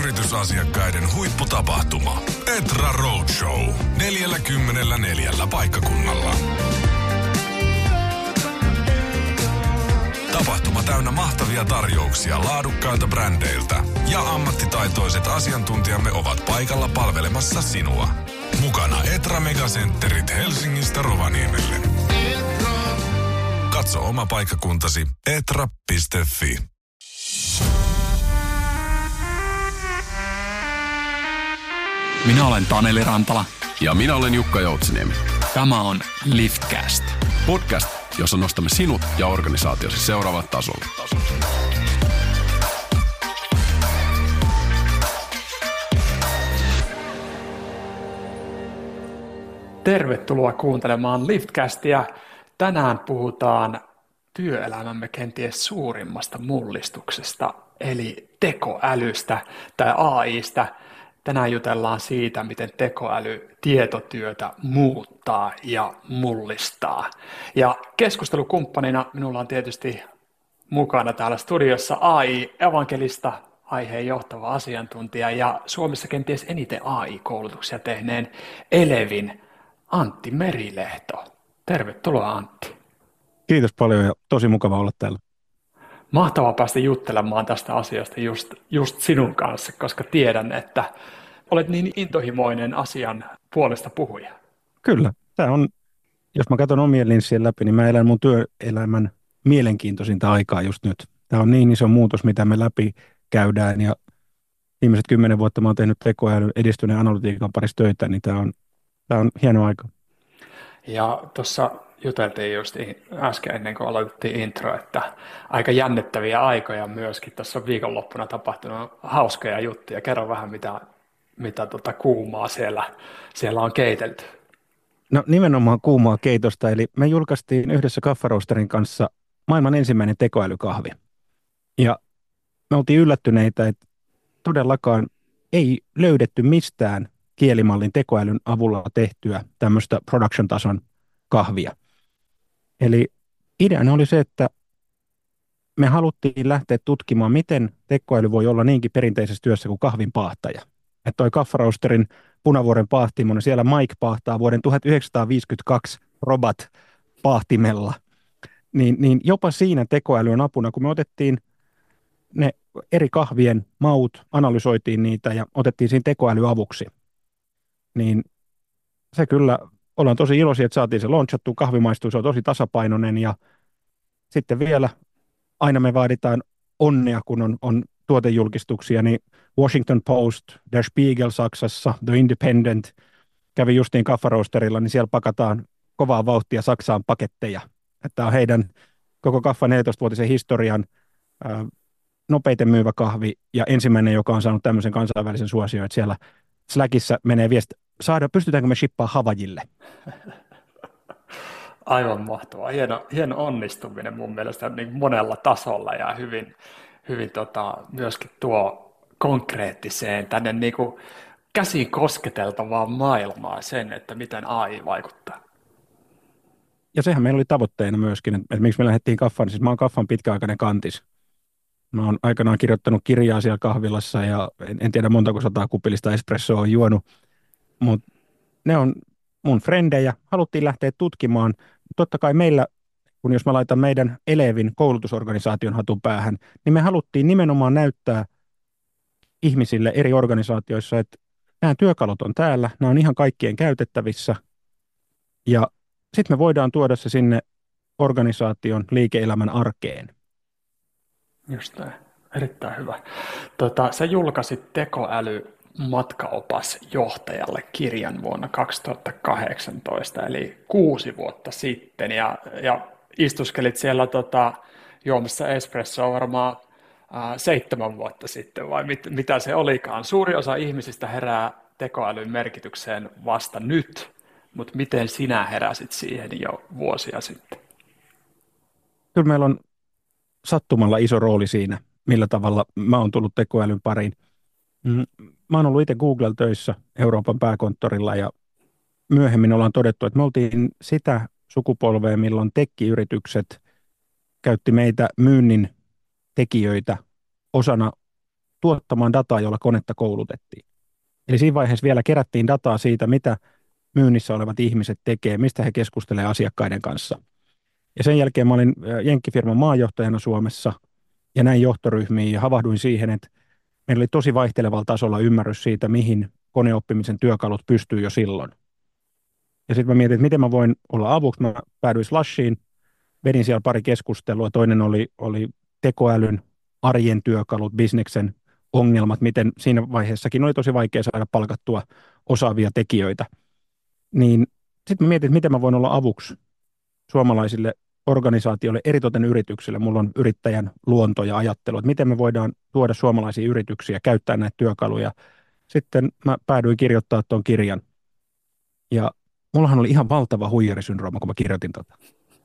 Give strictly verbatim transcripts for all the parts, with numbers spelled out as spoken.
yritysasiakkaiden huipputapahtuma. Etra Roadshow. neljälläkymmenelläneljällä paikkakunnalla. Tapahtuma täynnä mahtavia tarjouksia laadukkailta brändeiltä. Ja ammattitaitoiset asiantuntijamme ovat paikalla palvelemassa sinua. Mukana Etra Megacentterit Helsingistä Rovaniemelle. Katso oma paikkakuntasi etra piste fi. Minä olen Taneli Rantala. Ja minä olen Jukka Joutsiniemi. Tämä on Liftcast. Podcast, jossa nostamme sinut ja organisaatiosi seuraavalle tasolle. Tervetuloa kuuntelemaan Liftcastia. Tänään puhutaan työelämämme kenties suurimmasta mullistuksesta, eli tekoälystä tai A I:stä. Tänään jutellaan siitä, miten tekoäly tietotyötä muuttaa ja mullistaa. Ja keskustelukumppanina minulla on tietysti mukana täällä studiossa A I-evankelista, aiheen johtava asiantuntija ja Suomessa kenties eniten A I-koulutuksia tehneen Elevin Antti Merilehto. Tervetuloa, Antti. Kiitos paljon ja tosi mukava olla täällä. Mahtavaa päästä juttelemaan tästä asiasta just, just sinun kanssa, koska tiedän, että olet niin intohimoinen asian puolesta puhuja. Kyllä. Tämä on, jos mä katson omien linssien läpi, niin mä elän mun työelämän mielenkiintoisinta aikaa just nyt. Tämä on niin iso muutos, mitä me läpi käydään ja viimeiset kymmenen vuotta mä oon tehnyt tekoälyn edistyneen analytiikan parissa töitä, niin tämä on, tämä on hieno aika. Ja tuossa juteltiin just äsken ennen kuin aloitettiin intro, että aika jännittäviä aikoja myöskin. Tässä on viikonloppuna tapahtunut hauskoja juttuja. Kerro vähän, mitä, mitä tota kuumaa siellä, siellä on keitelty. No nimenomaan kuumaa keitosta, eli me julkaistiin yhdessä Kaffaroosterin kanssa maailman ensimmäinen tekoälykahvi. Ja me oltiin yllättyneitä, että todellakaan ei löydetty mistään kielimallin tekoälyn avulla tehtyä tämmöistä production-tason kahvia. Eli ideana oli se, että me haluttiin lähteä tutkimaan, miten tekoäly voi olla niinkin perinteisessä työssä kuin kahvin paahtaja. Että toi Kaffaroosterin Punavuoren paahtimo, niin siellä Mike paahtaa vuoden tuhatyhdeksänsataaviisikymmentäkaksi robot paahtimella. Niin, niin jopa siinä tekoäly on apuna, kun me otettiin ne eri kahvien maut, analysoitiin niitä ja otettiin siinä tekoäly avuksi. Niin se kyllä, ollaan tosi iloisia, että saatiin se launchattua, kahvi maistuu, se on tosi tasapainoinen ja sitten vielä aina me vaaditaan onnea, kun on, on tuotejulkistuksia, niin Washington Post, Der Spiegel Saksassa, The Independent kävi justiin Kaffaroosterilla, niin siellä pakataan kovaa vauhtia Saksaan paketteja. Tämä on heidän koko Kaffa neljätoistavuotisen historian ää, nopeiten myyvä kahvi ja ensimmäinen, joka on saanut tämmöisen kansainvälisen suosion, että siellä Slackissa menee viesti, saada, pystytäänkö me shippaa Havajille? Aivan mahtavaa. Hieno, hieno onnistuminen mun mielestä niin monella tasolla ja hyvin, hyvin tota, myöskin tuo konkreettiseen tänne niin kuin käsin kosketeltavaan maailmaan sen, että miten A I vaikuttaa. Ja sehän meillä oli tavoitteena myöskin, että, että miksi me lähdettiin Kaffaan. Siis mä oon Kaffan pitkäaikainen kantis. Mä oon aikanaan kirjoittanut kirjaa siellä kahvilassa ja en, en tiedä montako sataa kupillista espressoa on juonut, mutta ne on mun frendejä. Haluttiin lähteä tutkimaan. Totta kai meillä, kun jos mä laitan meidän Elevin koulutusorganisaation hatun päähän, niin me haluttiin nimenomaan näyttää ihmisille eri organisaatioissa, että nämä työkalut on täällä, nämä on ihan kaikkien käytettävissä ja sitten me voidaan tuoda se sinne organisaation liike-elämän arkeen. Just näin. Erittäin hyvä. Tota, sä julkaisit tekoäly matkaopas johtajalle kirjan vuonna kaksituhattakahdeksantoista, eli kuusi vuotta sitten, ja, ja istuskelit siellä tota, juomassa espressoa varmaan ää, seitsemän vuotta sitten, vai mit, mitä se olikaan. Suuri osa ihmisistä herää tekoälyn merkitykseen vasta nyt, mutta miten sinä heräsit siihen jo vuosia sitten? Kyllä meillä on sattumalla iso rooli siinä, millä tavalla mä oon tullut tekoälyn pariin. Mä oon ollut itse Google töissä Euroopan pääkonttorilla ja myöhemmin ollaan todettu, että me oltiin sitä sukupolvea, milloin tekkiyritykset käytti meitä myynnin tekijöitä osana tuottamaan dataa, jolla konetta koulutettiin. Eli siinä vaiheessa vielä kerättiin dataa siitä, mitä myynnissä olevat ihmiset tekee, mistä he keskustelevat asiakkaiden kanssa. Ja sen jälkeen mä olin jenkkifirman maajohtajana Suomessa ja näin johtoryhmiin ja havahduin siihen, että meillä oli tosi vaihtelevalla tasolla ymmärrys siitä, mihin koneoppimisen työkalut pystyy jo silloin. Ja sitten mä mietin, että miten mä voin olla avuksi. Mä päädyin Slashiin, vedin siellä pari keskustelua. Toinen oli, oli tekoälyn arjen työkalut, bisneksen ongelmat, miten siinä vaiheessakin oli tosi vaikea saada palkattua osaavia tekijöitä. Niin sitten mä mietin, että miten mä voin olla avuksi suomalaisille organisaatioille, eritoten yrityksille. Mulla on yrittäjän luonto ja ajattelu, että miten me voidaan tuoda suomalaisia yrityksiä käyttää näitä työkaluja. Sitten mä päädyin kirjoittaa tuon kirjan. Ja mullahan oli ihan valtava huijarisyndrooma, kun mä kirjoitin tota.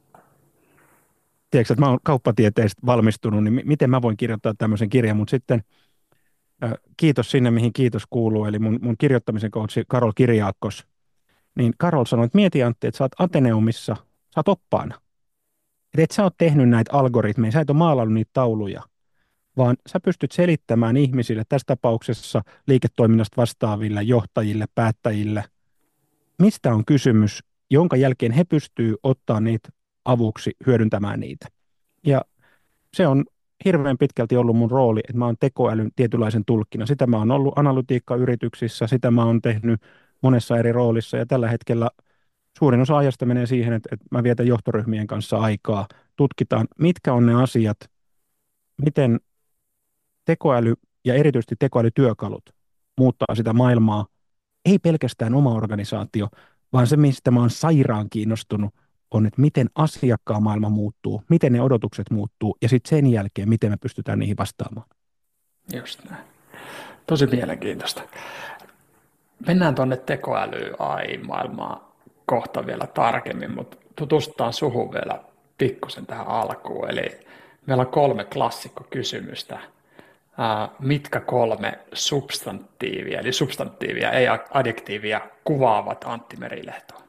Tiedätkö, että mä oon kauppatieteistä valmistunut, niin miten mä voin kirjoittaa tämmöisen kirjan, mutta sitten äh, kiitos sinne, mihin kiitos kuuluu, eli mun, mun kirjoittamisen coachi Karol Kirjaakkos, niin Karol sanoi, että mieti Antti, että sä oot Ateneumissa, sä oot oppaana. Että et sä oot tehnyt näitä algoritmeja, sä et ole maalannut niitä tauluja, vaan sä pystyt selittämään ihmisille, tässä tapauksessa liiketoiminnasta vastaaville, johtajille, päättäjille, mistä on kysymys, jonka jälkeen he pystyy ottaa niitä avuksi hyödyntämään niitä. Ja se on hirveän pitkälti ollut mun rooli, että mä oon tekoälyn tietynlaisen tulkkina. Sitä mä oon ollut analytiikkayrityksissä, sitä mä oon tehnyt monessa eri roolissa ja tällä hetkellä suurin osa ajasta menee siihen, että, että mä vietän johtoryhmien kanssa aikaa, tutkitaan, mitkä on ne asiat, miten tekoäly ja erityisesti tekoälytyökalut muuttaa sitä maailmaa, ei pelkästään oma organisaatio, vaan se, mistä mä oon sairaan kiinnostunut, on, että miten asiakkaan maailma muuttuu, miten ne odotukset muuttuu, ja sitten sen jälkeen, miten me pystytään niihin vastaamaan. Just näin. Tosi mielenkiintoista. Mennään tuonne tekoäly A I-maailmaan kohta vielä tarkemmin, mutta tutustutaan suhun vielä pikkusen tähän alkuun. Eli meillä on kolme klassikkokysymystä. Ää, mitkä kolme substantiivia, eli substantiivia, ei adjektiivia, kuvaavat Antti Merilehtoa?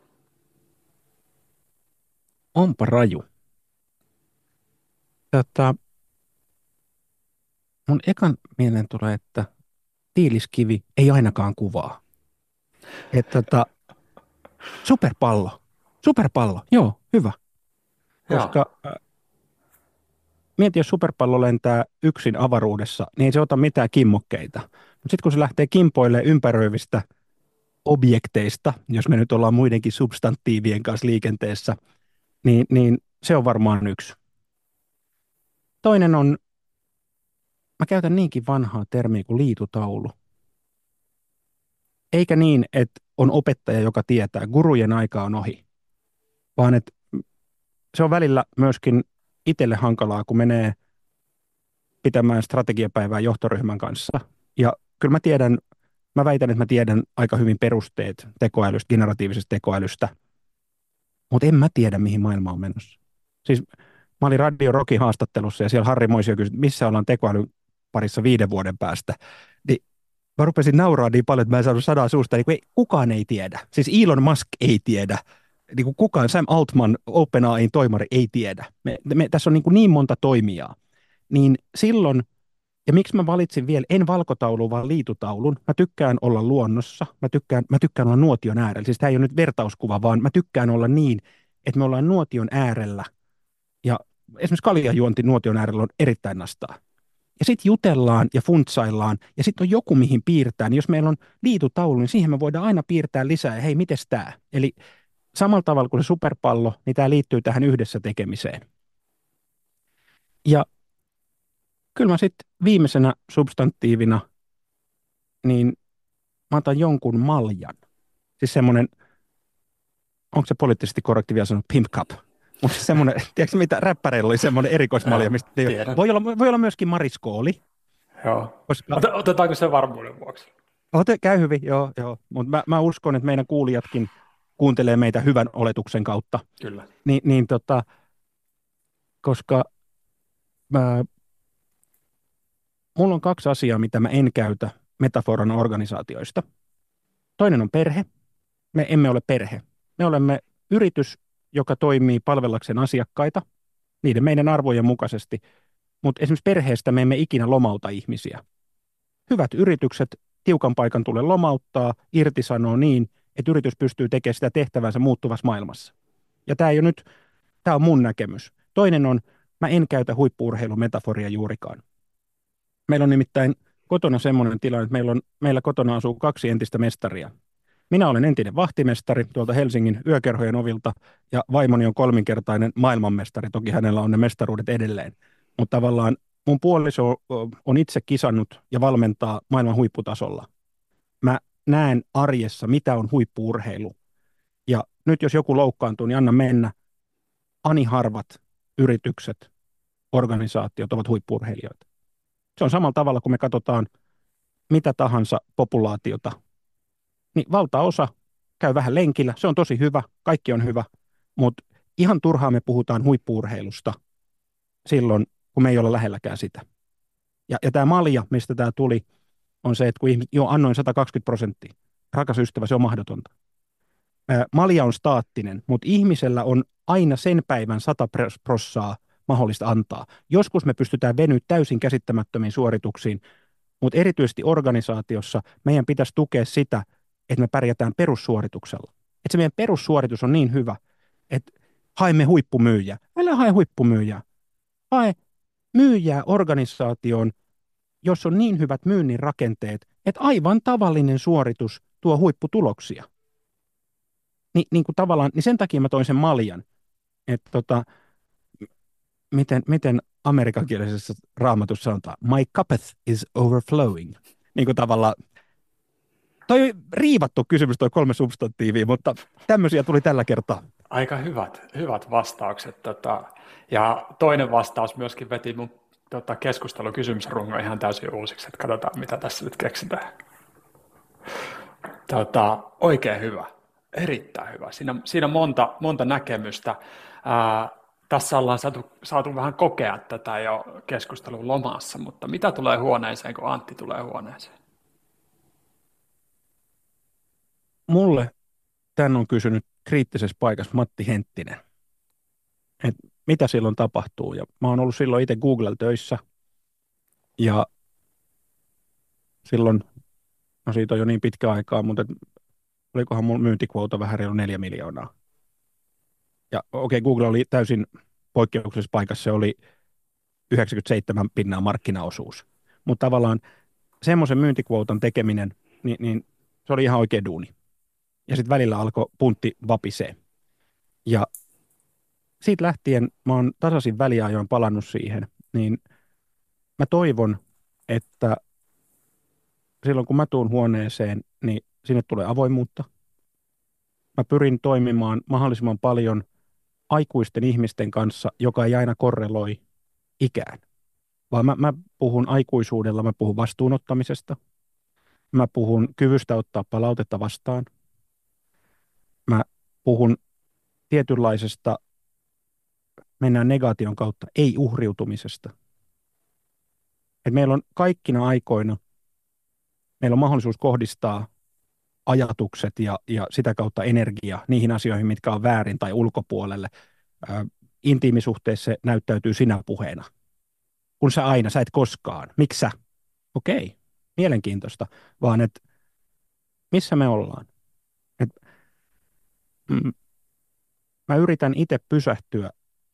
Onpa raju. Tota, mun ekan mieleen tulee, että tiiliskivi ei ainakaan kuvaa. Että tota, superpallo. Superpallo, joo, hyvä. Koska äh, mieti, jos superpallo lentää yksin avaruudessa, niin ei se ota mitään kimmokkeita. Mutta sitten kun se lähtee kimpoilemaan ympäröivistä objekteista, jos me nyt ollaan muidenkin substantiivien kanssa liikenteessä, niin, niin se on varmaan yksi. Toinen on, mä käytän niinkin vanhaa termiä kuin liitutaulu. Eikä niin, että on opettaja, joka tietää, gurujen aika on ohi, vaan että se on välillä myöskin itselle hankalaa, kun menee pitämään strategiapäivää johtoryhmän kanssa. Ja kyllä mä tiedän, mä väitän, että mä tiedän aika hyvin perusteet tekoälystä, generatiivisesta tekoälystä, mutta en mä tiedä, mihin maailma on menossa. Siis mä olin Radio Rockin haastattelussa ja siellä Harri Moisio kysyi, missä ollaan tekoälyn parissa viiden vuoden päästä. Niin mä rupesin nauraa niin paljon, että mä en saanut sadaa suusta, niin ei, kukaan ei tiedä. Siis Elon Musk ei tiedä. Niin kuin kukaan, Sam Altman, OpenAIn toimari ei tiedä. Me, me, tässä on niin, kuin niin monta toimijaa. Niin silloin, ja miksi mä valitsin vielä, en valkotaulun, vaan liitutaulun. Mä tykkään olla luonnossa, mä tykkään, mä tykkään olla nuotion äärellä. Siis tämä ei ole nyt vertauskuva, vaan mä tykkään olla niin, että me ollaan nuotion äärellä. Ja esimerkiksi kaljajuonti nuotion äärellä on erittäin nastaa. Ja sitten jutellaan ja funtsaillaan, ja sitten on joku, mihin piirtää. Niin jos meillä on liitutaulu, niin siihen me voidaan aina piirtää lisää, ja hei, mites tämä? Eli samalla tavalla kuin se superpallo, niin tämä liittyy tähän yhdessä tekemiseen. Ja kyllä mä sitten viimeisenä substantiivina, niin mä otan jonkun maljan. Siis semmoinen, onko se poliittisesti korrekti vielä sanoa pimp cup? Mutta semmoinen, tiedätkö mitä, räppäreillä oli semmoinen erikoismalja, mistä voi olla, voi olla myöskin mariskooli. Joo. Koska, Ot, otetaanko se varmuuden vuoksi? Ote, käy hyvin, joo, joo. Mutta mä, mä uskon, että meidän kuulijatkin kuuntelee meitä hyvän oletuksen kautta. Kyllä. Ni, niin tota, koska mä, mulla on kaksi asiaa, mitä mä en käytä metaforana organisaatioista. Toinen on perhe. Me emme ole perhe. Me olemme yritys, joka toimii palvellakseen asiakkaita, niiden meidän arvojen mukaisesti. Mutta esimerkiksi perheestä me emme ikinä lomauta ihmisiä. hyvät yritykset tiukan paikan tulee lomauttaa, irtisanoo niin, että yritys pystyy tekemään sitä tehtävänsä muuttuvassa maailmassa. Ja tämä ei ole nyt, tämä on mun näkemys. Toinen on, mä en käytä huippu-urheilumetaforia juurikaan. Meillä on nimittäin kotona semmoinen tilanne, että meillä, on, meillä kotona asuu kaksi entistä mestaria. Minä olen entinen vahtimestari tuolta Helsingin yökerhojen ovilta, ja vaimoni on kolminkertainen maailmanmestari. Toki hänellä on ne mestaruudet edelleen. Mutta tavallaan mun puoliso on itse kisannut ja valmentaa maailman huipputasolla. Mä näen arjessa, mitä on huippu-urheilu. Ja nyt jos joku loukkaantuu, niin anna mennä. Ani harvat yritykset, organisaatiot ovat huippu-urheilijoita. Se on samalla tavalla, kun me katsotaan mitä tahansa populaatiota, niin valtaosa käy vähän lenkillä. Se on tosi hyvä, kaikki on hyvä, mutta ihan turhaan me puhutaan huippu-urheilusta silloin, kun me ei ole lähelläkään sitä. Ja, ja tämä malja, mistä tämä tuli, on se, että kun ihmiset, joo, annoin sata kaksikymmentä prosenttia. Rakas ystävä, se on mahdotonta. Ää, malja on staattinen, mutta ihmisellä on aina sen päivän sata prossaa mahdollista antaa. Joskus me pystytään venyä täysin käsittämättömiin suorituksiin, mutta erityisesti organisaatiossa meidän pitäisi tukea sitä, että me pärjätään perussuorituksella. Että se meidän perussuoritus on niin hyvä, että haemme huippumyyjää. Älä hae huippumyyjää. Hae myyjää organisaatioon, jos on niin hyvät myynnin rakenteet, että aivan tavallinen suoritus tuo huipputuloksia. Ni, niin kuin tavallaan, niin sen takia mä toin sen maljan, että tota, miten, miten amerikankielisessä raamatussa sanotaan, my cupeth is overflowing. Niin kuin tavallaan, toi riivattu kysymys, toi kolme substantiivia, mutta tämmöisiä tuli tällä kertaa. Aika hyvät, hyvät vastaukset. Tota, ja toinen vastaus myöskin veti mun tota, keskustelukysymysrungo ihan täysin uusiksi, että katsotaan mitä tässä nyt keksitään. Tota, oikein hyvä, erittäin hyvä. Siinä, siinä monta, monta näkemystä. Ää, tässä ollaan saatu, saatu vähän kokea tätä jo keskustelun lomassa, mutta mitä tulee huoneeseen, kun Antti tulee huoneeseen? Mulle tämän on kysynyt kriittisessä paikassa Matti Henttinen, että mitä silloin tapahtuu. Ja mä oon ollut silloin itse Googlella töissä ja silloin, no siitä on jo niin pitkä aikaa, mutta olikohan mun myyntikvota vähän reilu neljä miljoonaa. Ja okei, okay, Google oli täysin poikkeuksellisessa paikassa, se oli yhdeksänkymmentäseitsemän pinnaa markkinaosuus. Mutta tavallaan semmoisen myyntikvootan tekeminen, niin, niin se oli ihan oikea duuni. Ja sitten välillä alkoi puntti vapisee. Ja siitä lähtien mä oon tasaisin väliajoin palannut siihen, niin mä toivon, että silloin kun mä tuun huoneeseen, niin sinne tulee avoimuutta. Mä pyrin toimimaan mahdollisimman paljon aikuisten ihmisten kanssa, joka ei aina korreloi ikään. Vaan mä, mä puhun aikuisuudella, mä puhun vastuunottamisesta, mä puhun kyvystä ottaa palautetta vastaan, mä puhun tietynlaisesta, mennään negaation kautta, ei-uhriutumisesta. Et meillä on kaikkina aikoina, meillä on mahdollisuus kohdistaa ajatukset ja, ja sitä kautta energia niihin asioihin, mitkä on väärin tai ulkopuolelle. Ä, intiimisuhteessa se näyttäytyy sinä puheena. Kun sä aina, sä et koskaan. Miksi sä? Okei, mielenkiintoista. Vaan että missä me ollaan? Et, mm, mä yritän itse pysähtyä.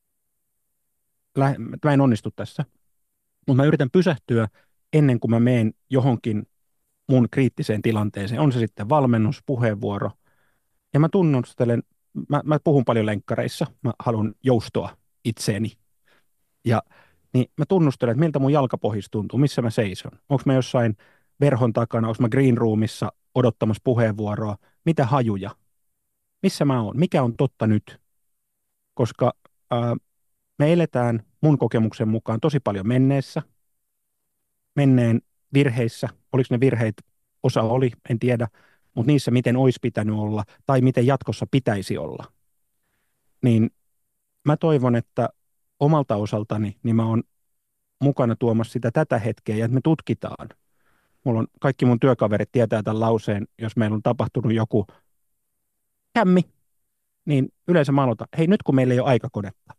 Lähe, mä en onnistu tässä. Mutta mä yritän pysähtyä ennen kuin mä menen johonkin mun kriittiseen tilanteeseen. On se sitten valmennus, puheenvuoro. Ja mä tunnustelen, mä, mä puhun paljon lenkkareissa, mä haluan joustoa itseeni. Ja niin mä tunnustelen, että miltä mun jalkapohjissa tuntuu, missä mä seison. Onko mä jossain verhon takana, onko mä green roomissa odottamassa puheenvuoroa, mitä hajuja, missä mä oon, mikä on totta nyt. Koska ää, me eletään mun kokemuksen mukaan tosi paljon menneessä, menneen virheissä, oliko ne virheet, osa oli, en tiedä, mutta niissä miten olisi pitänyt olla tai miten jatkossa pitäisi olla. Niin mä toivon, että omalta osaltani niin mä oon mukana tuomassa sitä tätä hetkeä ja että me tutkitaan. Mulla on, kaikki mun työkaverit tietää tämän lauseen, jos meillä on tapahtunut joku kämmi, niin yleensä mä aloitan, hei nyt kun meillä ei ole aikakonetta,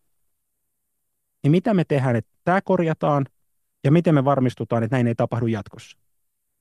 niin mitä me tehdään, että tämä korjataan ja miten me varmistutaan, että näin ei tapahdu jatkossa.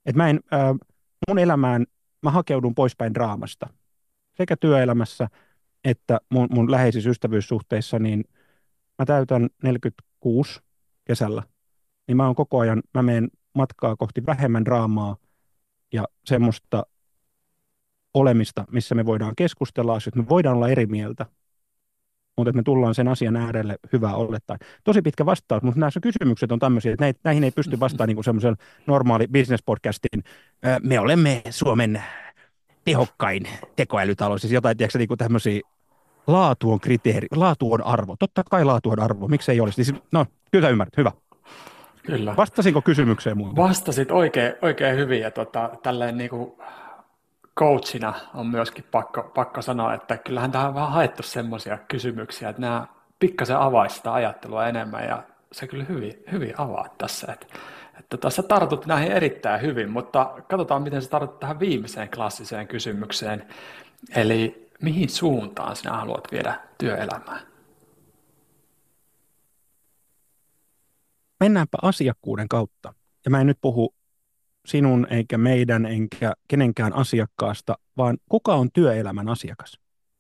Et mä en, äh, mun elämään mä hakeudun poispäin draamasta. Sekä työelämässä että mun, mun läheisissä ystävyyssuhteissa, niin mä täytän neljäkymmentäkuusi kesällä. Niin mä oon koko ajan, mä menen matkaa kohti vähemmän draamaa ja semmoista olemista, missä me voidaan keskustella asioita, me voidaan olla eri mieltä, mutta että me tullaan sen asian äärelle hyvää olettaen. Tosi pitkä vastaus, mutta nämä kysymykset on tämmöisiä, että näihin ei pysty vastaamaan niin kuin semmoisen normaali business-podcastin. Me olemme Suomen tehokkain tekoälytalous, siis jotain, tiedätkö, niin kuin tämmöisiä laatu on kriteeri, laatu on arvo. Totta kai laatu on arvo, miksei olisi. Siis, no, kyllä sä ymmärrät, hyvä. Kyllä. Vastasinko kysymykseen muuta? Vastasit oikein, oikein hyvin ja tota, tälleen niin kuin coachina on myöskin pakko, pakko sanoa, että kyllähän tähän on vähän haettu semmoisia kysymyksiä, että nämä pikkasen avaisi sitä ajattelua enemmän ja se kyllä hyvin, hyvin avaa tässä. Että, että tässä tartut näihin erittäin hyvin, mutta katsotaan miten sä tartut tähän viimeiseen klassiseen kysymykseen. Eli mihin suuntaan sinä haluat viedä työelämää? Mennäänpä asiakkuuden kautta. Ja mä en nyt puhu sinun eikä meidän enkä kenenkään asiakkaasta, vaan kuka on työelämän asiakas?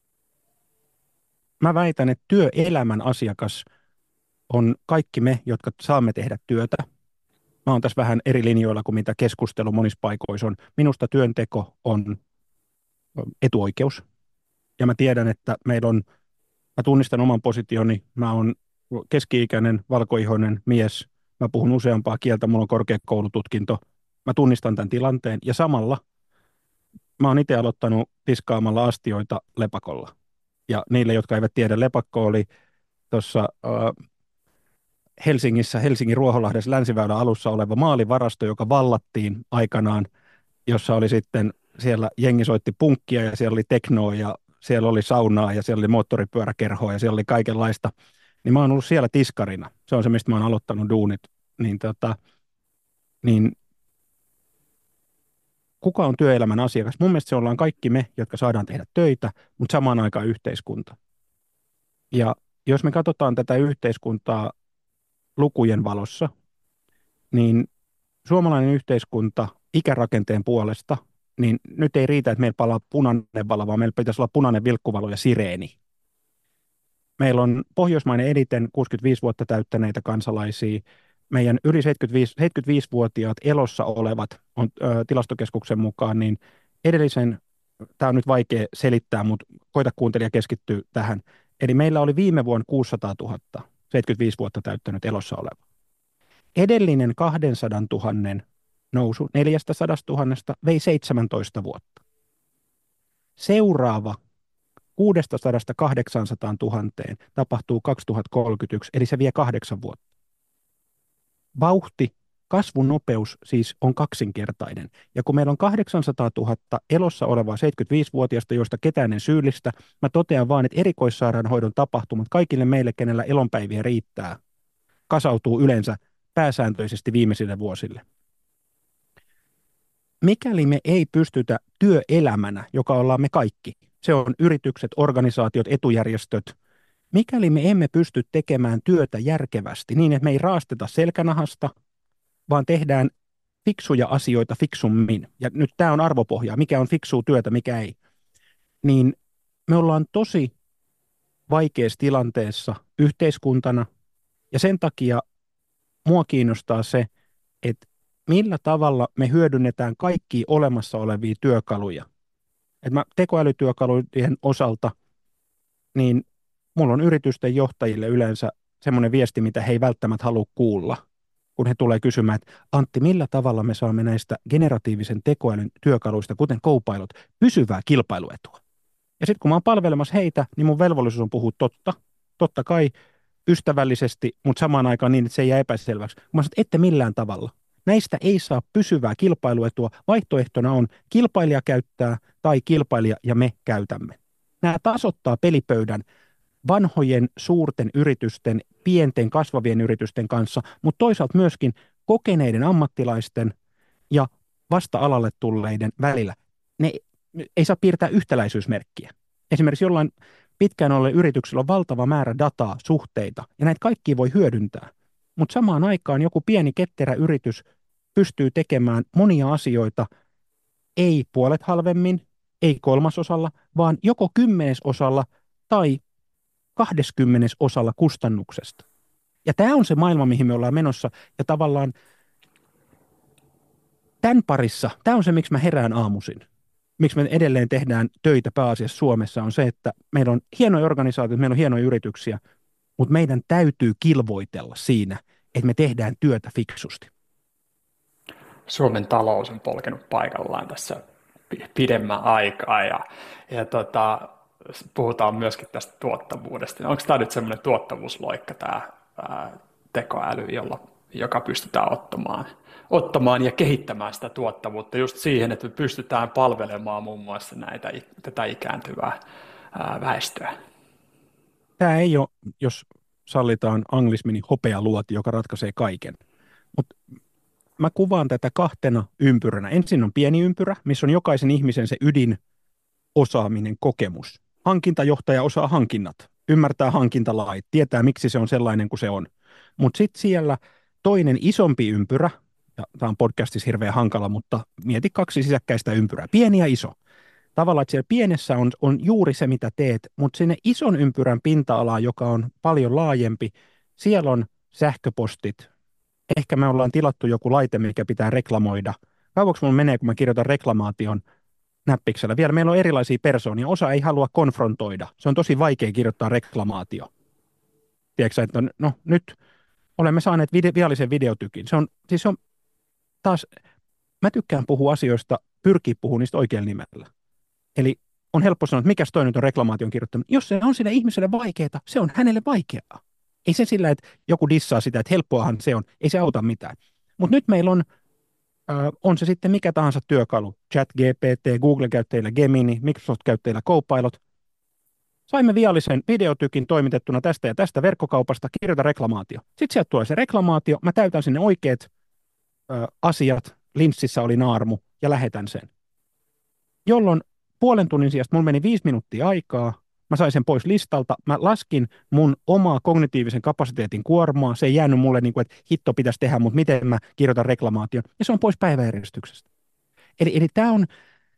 Mä väitän, että työelämän asiakas on kaikki me, jotka saamme tehdä työtä. Mä oon tässä vähän eri linjoilla kuin mitä keskustelu monissa paikoissa on. Minusta työnteko on etuoikeus. Ja mä tiedän, että meillä on, mä tunnistan oman positioni, mä oon keski-ikäinen, valkoihoinen mies, mä puhun useampaa kieltä, mulla on korkeakoulututkinto, mä tunnistan tämän tilanteen ja samalla mä oon itse aloittanut tiskaamalla astioita lepakolla. Ja niille, jotka eivät tiedä, lepakko oli tuossa äh, Helsingissä, Helsingin Ruoholahdessa Länsiväylän alussa oleva maalivarasto, joka vallattiin aikanaan, jossa oli sitten, siellä jengi soitti punkkia ja siellä oli teknoa ja siellä oli saunaa ja siellä oli moottoripyöräkerhoa ja siellä oli kaikenlaista. Niin mä oon ollut siellä tiskarina. Se on se, mistä mä oon aloittanut duunit. Niin, tota, niin kuka on työelämän asiakas? Mun mielestä se ollaan kaikki me, jotka saadaan tehdä töitä, mutta samaan aikaan yhteiskunta. Ja jos me katsotaan tätä yhteiskuntaa lukujen valossa, niin suomalainen yhteiskunta ikärakenteen puolesta, niin nyt ei riitä, että meillä palaa punainen valo, vaan meillä pitäisi olla punainen vilkkuvalo ja sireeni. Meillä on pohjoismainen eniten kuusikymmentäviisi vuotta täyttäneitä kansalaisia. Meidän yli seitsemänkymmentäviisi, seitsemänkymmentäviisi-vuotiaat elossa olevat on ö, tilastokeskuksen mukaan, niin edellisen, tämä on nyt vaikea selittää, mutta koita kuuntelija keskittyä tähän. Eli meillä oli viime vuonna kuusisataatuhatta seitsemänkymmentäviisi vuotta täyttänyt elossa oleva. Edellinen kaksisataatuhatta nousu neljästäsadastatuhannesta vei seitsemäntoista vuotta. Seuraava kuudestasadasta kahdeksaansataantuhanteen tapahtuu kaksituhattakolmekymmentäyksi, eli se vie kahdeksan vuotta. Vauhti, kasvun nopeus siis on kaksinkertainen. Ja kun meillä on kahdeksansataatuhatta elossa olevaa seitsemänkymmentäviisi-vuotiaista, joista ketään en syyllistä, mä totean vaan, että erikoissairaanhoidon tapahtumat kaikille meille, kenellä elonpäiviä riittää, kasautuu yleensä pääsääntöisesti viimeisille vuosille. Mikäli me ei pystytä työelämänä, joka ollaan me kaikki, se on yritykset, organisaatiot, etujärjestöt, mikäli me emme pysty tekemään työtä järkevästi niin, että me ei raasteta selkänahasta, vaan tehdään fiksuja asioita fiksummin, ja nyt tämä on arvopohja, mikä on fiksua työtä, mikä ei, niin me ollaan tosi vaikeassa tilanteessa yhteiskuntana, ja sen takia mua kiinnostaa se, että millä tavalla me hyödynnetään kaikkia olemassa olevia työkaluja. Et mä tekoälytyökalujen osalta, niin mulla on yritysten johtajille yleensä semmoinen viesti, mitä he ei välttämättä halua kuulla, kun he tulee kysymään, että Antti, millä tavalla me saamme näistä generatiivisen tekoälyn työkaluista, kuten Copilot, pysyvää kilpailuetua. Ja sitten kun mä oon palvelemassa heitä, niin mun velvollisuus on puhua totta, totta kai ystävällisesti, mutta samaan aikaan niin, että se ei jää epäselväksi. Mä sanon, että ette millään tavalla. Näistä ei saa pysyvää kilpailuetua. Vaihtoehtona on kilpailija käyttää tai kilpailija ja me käytämme. Nämä tasoittaa pelipöydän vanhojen suurten yritysten, pienten kasvavien yritysten kanssa, mutta toisaalta myöskin kokeneiden ammattilaisten ja vasta-alalle tulleiden välillä. Ne ei saa piirtää yhtäläisyysmerkkiä. Esimerkiksi jollain pitkään olleella yrityksellä on valtava määrä dataa, suhteita, ja näitä kaikkia voi hyödyntää. Mutta samaan aikaan joku pieni ketterä yritys pystyy tekemään monia asioita, ei puolet halvemmin, ei kolmasosalla, vaan joko kymmenesosalla tai kahdeskymmenesosalla kustannuksesta. Ja tämä on se maailma, mihin me ollaan menossa. Ja tavallaan tämän parissa, tämä on se, miksi mä herään aamuisin. Miksi me edelleen tehdään töitä pääasiassa Suomessa, on se, että meillä on hienoja organisaatioita, meillä on hienoja yrityksiä, mutta meidän täytyy kilvoitella siinä, että me tehdään työtä fiksusti. Suomen talous on polkenut paikallaan tässä pidemmän aikaa ja, ja tota, puhutaan myöskin tästä tuottavuudesta. Onko tämä nyt semmoinen tuottavuusloikka, tämä ää, tekoäly, jolla, joka pystytään ottamaan, ottamaan ja kehittämään sitä tuottavuutta just siihen, että me pystytään palvelemaan muun muassa näitä, tätä ikääntyvää ää, väestöä? Tämä ei ole, jos sallitaan anglismini, hopealuoti, joka ratkaisee kaiken. Mutta mä kuvaan tätä kahtena ympyränä. Ensin on pieni ympyrä, missä on jokaisen ihmisen se ydin osaaminen, kokemus. Hankintajohtaja osaa hankinnat, ymmärtää hankintalait, tietää miksi se on sellainen kuin se on. Mutta sitten siellä toinen isompi ympyrä, ja tämä on podcastissa hirveän hankala, mutta mieti kaksi sisäkkäistä ympyrää, pieni ja iso. Tavallaan, että siellä pienessä on, on juuri se, mitä teet, mutta sinne ison ympyrän pinta-alaa, joka on paljon laajempi, siellä on sähköpostit. Ehkä me ollaan tilattu joku laite, mikä pitää reklamoida. Kauanko mulla menee, kun mä kirjoitan reklamaation näppiksellä? Vielä meillä on erilaisia persoonia. Osa ei halua konfrontoida. Se on tosi vaikea kirjoittaa reklamaatio. Tiedätkö että on, no nyt olemme saaneet vide- viallisen videotykin. Se on, siis se on taas, mä tykkään puhua asioista, pyrkii puhua niistä oikealla nimellä. Eli on helppo sanoa, että mikäs toi nyt on reklamaation kirjoittaminen. Jos se on sille ihmiselle vaikeaa, se on hänelle vaikeaa. Ei se sillä, että joku dissaa sitä, että helppoahan se on. Ei se auta mitään. Mutta nyt meillä on, äh, on se sitten mikä tahansa työkalu. ChatGPT, Google-käyttäjillä Gemini, Microsoft-käyttäjillä Copilot. Saimme viallisen videotykin toimitettuna tästä ja tästä verkkokaupasta, kirjoita reklamaatio. Sitten sieltä tulee se reklamaatio, mä täytän sinne oikeat äh, asiat, linssissä oli naarmu, ja lähetän sen. Jolloin puolen tunnin sijasta mulla meni viisi minuuttia aikaa, mä sain sen pois listalta, mä laskin mun omaa kognitiivisen kapasiteetin kuormaa, se ei jäänyt mulle niin kuin, että hitto pitäisi tehdä, mutta miten mä kirjoitan reklamaation, ja se on pois päiväjärjestyksestä. Eli, eli tämä on,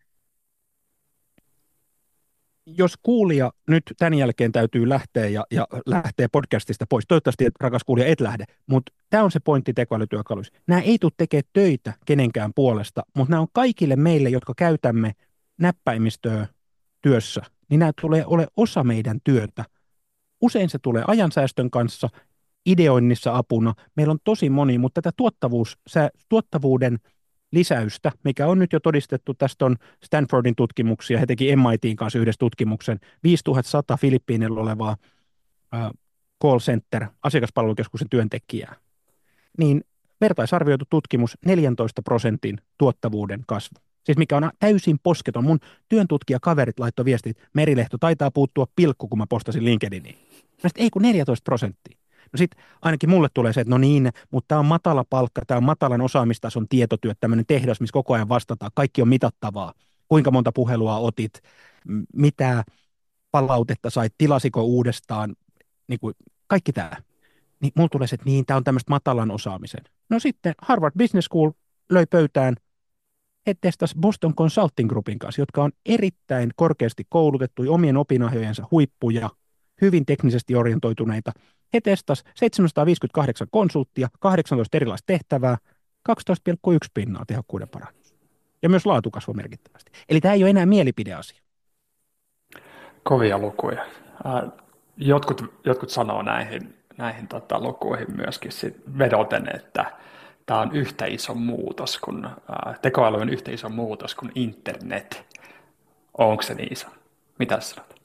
jos kuulija nyt tämän jälkeen täytyy lähteä ja, ja lähtee podcastista pois, toivottavasti rakas kuulija et lähde, mutta tämä on se pointti tekoälytyökaluissa. Nämä ei tule tekemään töitä kenenkään puolesta, mutta nämä on kaikille meille, jotka käytämme näppäimistöä työssä, niin nämä tulee ole osa meidän työtä. Usein se tulee ajansäästön kanssa, ideoinnissa apuna. Meillä on tosi moni, mutta tätä tuottavuus, sä, tuottavuuden lisäystä, mikä on nyt jo todistettu, tästä on Stanfordin tutkimuksia, he teki M I T:n kanssa yhdessä tutkimuksen, viisituhatta Filippiinillä olevaa äh, call center, asiakaspalvelukeskuksen työntekijää, niin vertaisarvioitu tutkimus neljäntoista prosentin tuottavuuden kasvu. Siis mikä on täysin posketon. Mun työntutkijakaverit laittoi viestit, että Merilehto taitaa puuttua pilkku, kun mä postasin LinkedIniin. Mä sit, ei kun neljätoista prosenttia. No sit ainakin mulle tulee se, että no niin, mutta tämä on matala palkka, tämä on matalan osaamistason tietotyö, tämmöinen tehdas, missä koko ajan vastataan. Kaikki on mitattavaa. Kuinka monta puhelua otit, mitä palautetta sait, tilasiko uudestaan, niin kuin kaikki tämä. Niin mulle tulee se, että niin, tämä on tämmöistä matalan osaamisen. No sitten Harvard Business School löi pöytään, he testasivat Boston Consulting Groupin kanssa, jotka on erittäin korkeasti koulutettuja, omien opinahjojensa huippuja, hyvin teknisesti orientoituneita. He testasivat seitsemänsataaviisikymmentäkahdeksan konsulttia, kahdeksantoista erilaista tehtävää, kaksitoista pilkku yksi pinnaa tehokkuuden parannus. Ja myös laatu kasvoi merkittävästi. Eli tämä ei ole enää mielipideasia. Kovia lukuja. Jotkut, jotkut sanoo näihin, näihin tota, lukuihin myöskin sit vedoten, että tämä on yhtä iso muutos, kun tekoäly on yhtä iso muutos kuin internet. Onko se niin iso? Mitä sanot?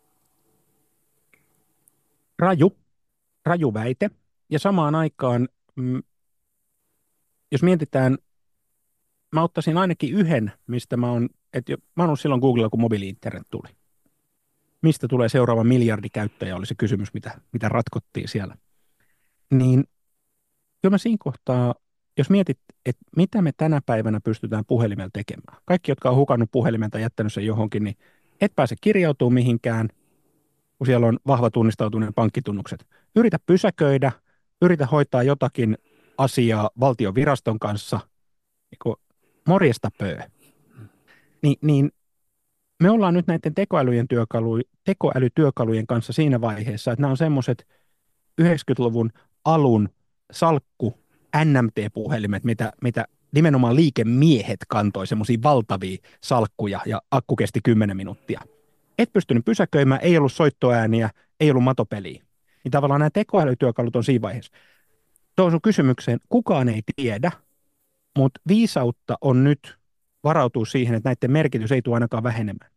Raju, raju väite. Ja samaan aikaan, mm, jos mietitään, mä ottaisin ainakin yhden, mistä mä oon, että mä oon ollut silloin Googlella, kun mobiili-internet tuli. Mistä tulee seuraava miljardi käyttäjä, oli se kysymys, mitä, mitä ratkottiin siellä. Niin kyllä mä siinä kohtaa, jos mietit, että mitä me tänä päivänä pystytään puhelimella tekemään. Kaikki, jotka on hukannut puhelimen tai jättänyt sen johonkin, niin et pääse kirjautumaan mihinkään, kun siellä on vahva tunnistautuneen pankkitunnukset. Yritä pysäköidä, yritä hoitaa jotakin asiaa valtion viraston kanssa, niin kuin, morjesta pöö. Ni, niin me ollaan nyt näiden tekoälyjen työkalu, tekoälytyökalujen kanssa siinä vaiheessa, että nämä on semmoiset yhdeksänkymmentäluvun alun salkku N M T-puhelimet, mitä, mitä nimenomaan liikemiehet kantoi, semmoisia valtavia salkkuja ja akku kesti kymmenen minuuttia. Et pystynyt pysäköimään, ei ollut soittoääniä, ei ollut matopeliä. Niin tavallaan nämä tekoälytyökalut on siinä vaiheessa. Tuo sun kysymykseen, kukaan ei tiedä, mutta viisautta on nyt varautua siihen, että näiden merkitys ei tule ainakaan vähenemään.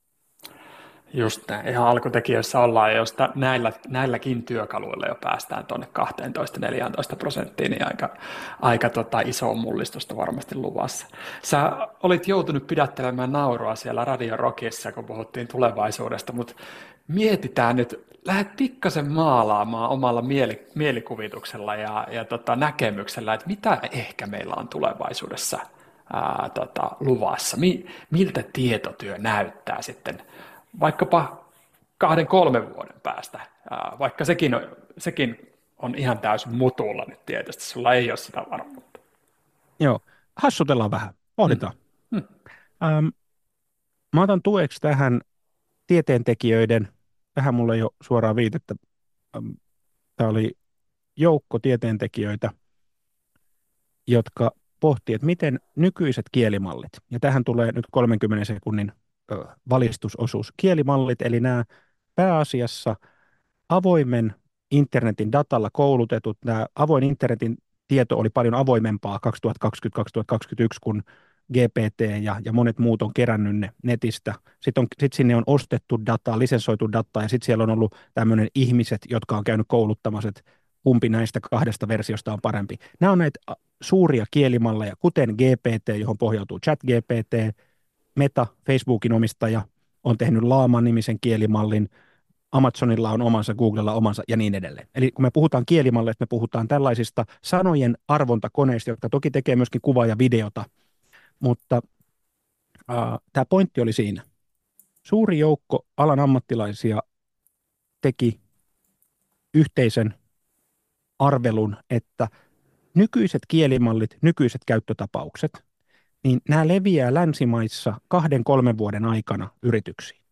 Just näin. Ihan alkutekijöissä ollaan, josta näillä, näilläkin työkaluilla jo päästään tuonne kaksitoista neljätoista prosenttiin, niin aika, aika tota iso mullistusta varmasti luvassa. Sä olit joutunut pidättelemään naurua siellä Radio Rockissa, kun puhuttiin tulevaisuudesta, mutta mietitään nyt, lähdet pikkasen maalaamaan omalla mieli, mielikuvituksella ja, ja tota näkemyksellä, että mitä ehkä meillä on tulevaisuudessa ää, tota, luvassa, Mi, miltä tietotyö näyttää sitten vaikkapa kahden, kolmen vuoden päästä, vaikka sekin on, sekin on ihan täysin mutulla nyt tietysti, sulla ei ole sitä varmuutta. Joo, hassutellaan vähän, pohditaan. Hmm. Hmm. Ähm, mä otan tueksi tähän tieteentekijöiden, vähän mulla ei ole suoraa viitettä, ähm, tämä oli joukko tieteentekijöitä, jotka pohti, että miten nykyiset kielimallit, ja tähän tulee nyt kolmenkymmenen sekunnin valistusosuus. Kielimallit, eli nämä pääasiassa avoimen internetin datalla koulutetut, tämä avoin internetin tieto oli paljon avoimempaa kaksituhattakaksikymmentä kaksituhattakaksikymmentäyksi, kun G P T ja, ja monet muut on kerännyt ne netistä. Sitten, on, sitten sinne on ostettu dataa, lisensoitu dataa, ja sitten siellä on ollut tämmöinen ihmiset, jotka on käynyt kouluttamassa, että kumpi näistä kahdesta versiosta on parempi. Nämä on näitä suuria kielimalleja, kuten G P T, johon pohjautuu ChatGPT. Meta, Facebookin omistaja, on tehnyt Llama-nimisen kielimallin, Amazonilla on omansa, Googlella omansa ja niin edelleen. Eli kun me puhutaan kielimalleista, me puhutaan tällaisista sanojen arvontakoneista, jotka toki tekee myöskin kuvaa ja videota, mutta äh, tämä pointti oli siinä. Suuri joukko alan ammattilaisia teki yhteisen arvelun, että nykyiset kielimallit, nykyiset käyttötapaukset, niin nämä leviää länsimaissa kahden, kolmen vuoden aikana yrityksiin.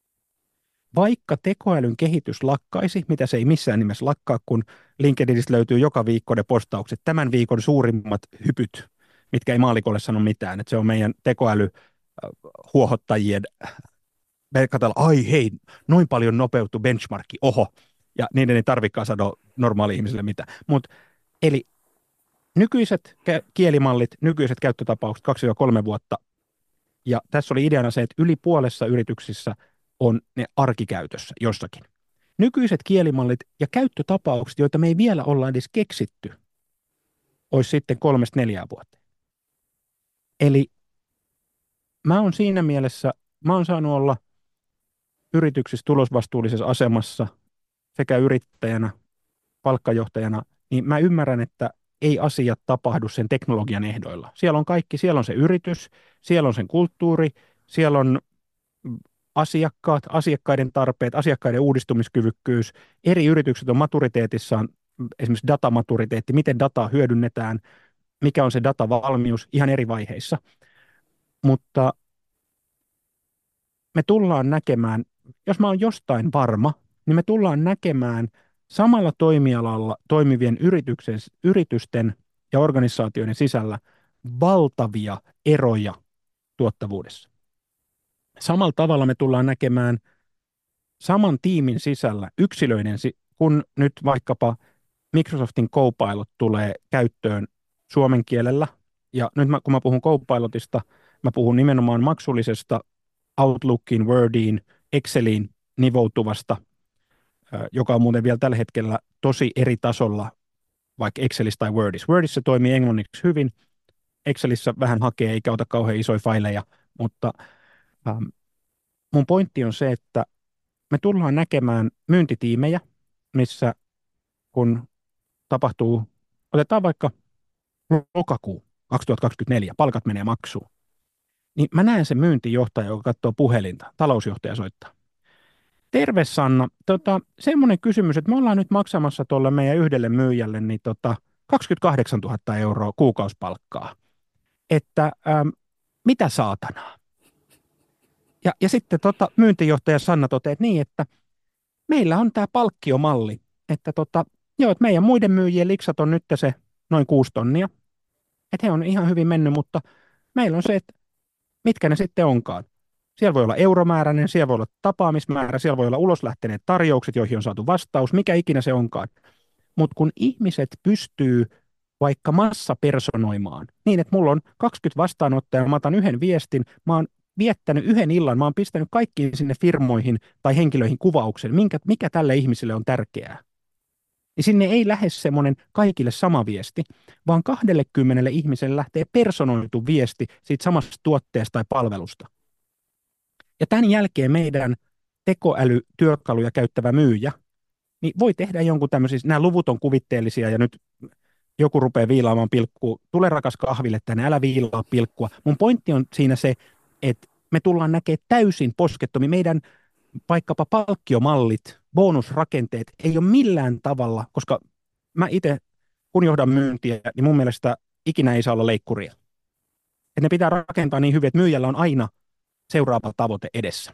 Vaikka tekoälyn kehitys lakkaisi, mitä se ei missään nimessä lakkaa, kun LinkedInistä löytyy joka viikko ne postaukset, tämän viikon suurimmat hypyt, mitkä ei maalikolle sano mitään, että se on meidän tekoälyhuohottajien, me katsotaan, ai hei, noin paljon nopeuttu benchmarkki, oho, ja niiden ei tarvitsekaan sanoa normaali-ihmisille mitään. Mut, eli nykyiset kielimallit, nykyiset käyttötapaukset kaksi kolme vuotta, ja tässä oli ideana se, että yli puolessa yrityksissä on ne arkikäytössä jossakin. Nykyiset kielimallit ja käyttötapaukset, joita me ei vielä olla edes keksitty, olisi sitten kolmesta neljään vuoteen. Eli mä oon siinä mielessä, mä oon saanut olla yrityksissä tulosvastuullisessa asemassa sekä yrittäjänä, palkkajohtajana, niin mä ymmärrän, että ei asiat tapahdu sen teknologian ehdoilla. Siellä on kaikki, siellä on se yritys, siellä on sen kulttuuri, siellä on asiakkaat, asiakkaiden tarpeet, asiakkaiden uudistumiskyvykkyys. Eri yritykset on maturiteetissaan, esimerkiksi datamaturiteetti, miten dataa hyödynnetään, mikä on se datavalmius ihan eri vaiheissa. Mutta me tullaan näkemään, jos mä oon jostain varma, niin me tullaan näkemään samalla toimialalla toimivien yritysten ja organisaatioiden sisällä valtavia eroja tuottavuudessa. Samalla tavalla me tullaan näkemään saman tiimin sisällä yksilöiden, kun nyt vaikkapa Microsoftin Copilot tulee käyttöön suomen kielellä, ja nyt mä, kun mä puhun Copilotista, mä puhun nimenomaan maksullisesta Outlookiin, Wordiin, Exceliin nivoutuvasta, joka on muuten vielä tällä hetkellä tosi eri tasolla, vaikka Excelissä tai Wordissa. Wordissa toimii englanniksi hyvin, Excelissä vähän hakee eikä ota kauhean isoja faileja, mutta ähm, mun pointti on se, että me tullaan näkemään myyntitiimejä, missä kun tapahtuu, otetaan vaikka lokakuu kaksituhattakaksikymmentäneljä, palkat menee maksuun, niin mä näen sen myyntijohtaja, joka katsoo puhelinta, talousjohtaja soittaa. Terve Sanna, tota, semmoinen kysymys, että me ollaan nyt maksamassa tuolle meidän yhdelle myyjälle niin tota, kaksikymmentäkahdeksantuhatta euroa kuukausipalkkaa. että ähm, mitä saatanaa. Ja, ja sitten tota, myyntijohtaja Sanna toteaa niin, että meillä on tämä palkkiomalli, että tota, joo, että meidän muiden myyjien liksat on nyt se noin kuusi tonnia, että he on ihan hyvin mennyt, mutta meillä on se, että mitkä ne sitten onkaan. Siellä voi olla euromääräinen, siellä voi olla tapaamismäärä, siellä voi olla uloslähteneet tarjoukset, joihin on saatu vastaus, mikä ikinä se onkaan. Mutta kun ihmiset pystyy vaikka massapersonoimaan, niin että mulla on kaksikymmentä vastaanottajaa, mä otan yhden viestin, mä oon viettänyt yhden illan, mä oon pistänyt kaikkiin sinne firmoihin tai henkilöihin kuvauksen, minkä, mikä tälle ihmiselle on tärkeää. Niin sinne ei lähde semmoinen kaikille sama viesti, vaan kahdellekymmenelle ihmiselle lähtee personoitu viesti siitä samasta tuotteesta tai palvelusta. Ja tämän jälkeen meidän tekoälytyökaluja käyttävä myyjä niin voi tehdä jonkun tämmöisiä, nämä luvut on kuvitteellisia ja nyt joku rupeaa viilaamaan pilkkua, tule rakas kahville tänne, älä viilaa pilkkua. Mun pointti on siinä se, että me tullaan näkemään täysin poskettomia. Meidän vaikkapa palkkiomallit, bonusrakenteet ei ole millään tavalla, koska mä itse kun johdan myyntiä, niin mun mielestä ikinä ei saa olla leikkuria. Että ne pitää rakentaa niin hyvin, että myyjällä on aina seuraava tavoite edessä.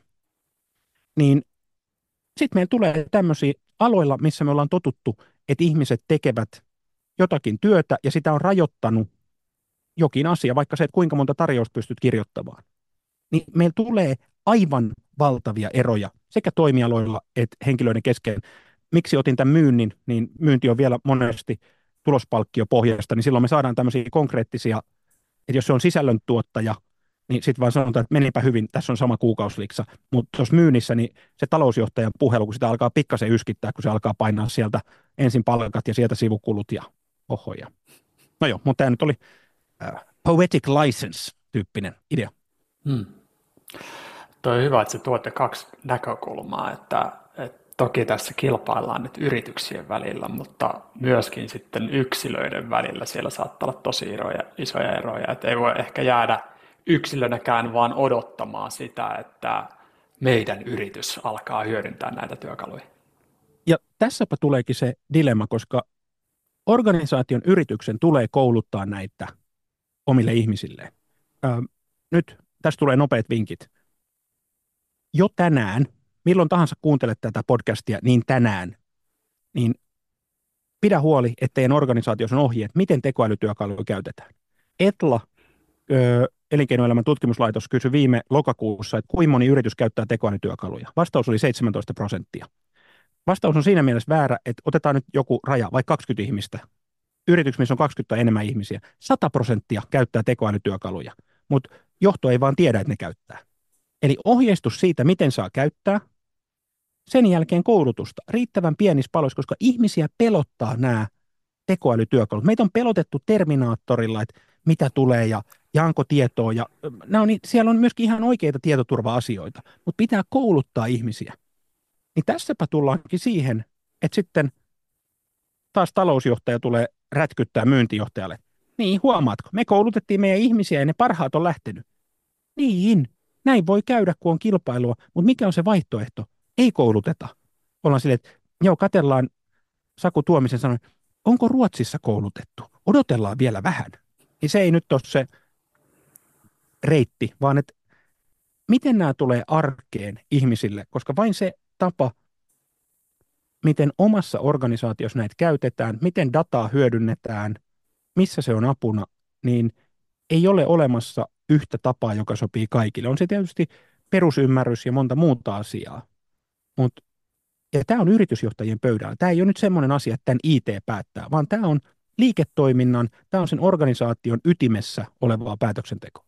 Niin sitten meillä tulee tämmöisiä aloilla, missä me ollaan totuttu, että ihmiset tekevät jotakin työtä ja sitä on rajoittanut jokin asia, vaikka se, että kuinka monta tarjousta pystyt kirjoittamaan. Niin meillä tulee aivan valtavia eroja sekä toimialoilla että henkilöiden kesken. Miksi otin tämän myynnin, niin myynti on vielä monesti tulospalkkiopohjasta, niin silloin me saadaan tämmöisiä konkreettisia, että jos se on sisällöntuottaja, niin sitten vaan sanotaan, että menipä hyvin, tässä on sama kuukausiliksa. Mutta tuossa myynnissä, niin se talousjohtajan puhelu, kun sitä alkaa pikkasen yskittää, kun se alkaa painaa sieltä ensin palkat ja sieltä sivukulut ja ohoja. No joo, mutta tämä nyt oli äh, poetic license-tyyppinen idea. Hmm. Toi on hyvä, että se tuotte kaksi näkökulmaa, että, että toki tässä kilpaillaan nyt yrityksien välillä, mutta myöskin sitten yksilöiden välillä siellä saattaa olla tosi eroja, isoja eroja, että ei voi ehkä jäädä yksilönäkään vaan odottamaan sitä, että meidän yritys alkaa hyödyntää näitä työkaluja. Ja tässäpä tuleekin se dilemma, koska organisaation yrityksen tulee kouluttaa näitä omille ihmisilleen. Öö, nyt tässä tulee nopeat vinkit. Jo tänään, milloin tahansa kuuntelet tätä podcastia, niin tänään, niin pidä huoli, että teidän organisaatiossa on ohjeet, miten tekoälytyökaluja käytetään. Etla, öö, Elinkeinoelämän tutkimuslaitos, kysyi viime lokakuussa, että kuinka moni yritys käyttää tekoälytyökaluja. Vastaus oli seitsemäntoista prosenttia. Vastaus on siinä mielessä väärä, että otetaan nyt joku raja, vaikka kaksikymmentä ihmistä. Yritys, missä on kaksikymmentä enemmän ihmisiä, sata prosenttia käyttää tekoälytyökaluja, mutta johto ei vaan tiedä, että ne käyttää. Eli ohjeistus siitä, miten saa käyttää, sen jälkeen koulutusta, riittävän pienissä paloissa, koska ihmisiä pelottaa nämä tekoälytyökalut. Meitä on pelotettu Terminaattorilla, että mitä tulee ja jaanko tietoa. Ja, on, siellä on myöskin ihan oikeita tietoturva-asioita, mutta pitää kouluttaa ihmisiä. Niin tässäpä tullaankin siihen, että sitten taas talousjohtaja tulee rätkyttää myyntijohtajalle. Niin, huomaatko, me koulutettiin meidän ihmisiä ja ne parhaat on lähtenyt. Niin, näin voi käydä, kun on kilpailua, mutta mikä on se vaihtoehto? Ei kouluteta. Ollaan silleen, että joo, katsellaan, Saku Tuomisen sanoi, onko Ruotsissa koulutettu? Odotellaan vielä vähän. Niin se ei nyt ole se reitti, vaan että miten nämä tulee arkeen ihmisille, koska vain se tapa, miten omassa organisaatiossa näitä käytetään, miten dataa hyödynnetään, missä se on apuna, niin ei ole olemassa yhtä tapaa, joka sopii kaikille. On se tietysti perusymmärrys ja monta muuta asiaa. Mut, ja tämä on yritysjohtajien pöydällä. Tämä ei ole nyt semmoinen asia, että tämän I T päättää, vaan tämä on liiketoiminnan, tämä on sen organisaation ytimessä olevaa päätöksentekoa.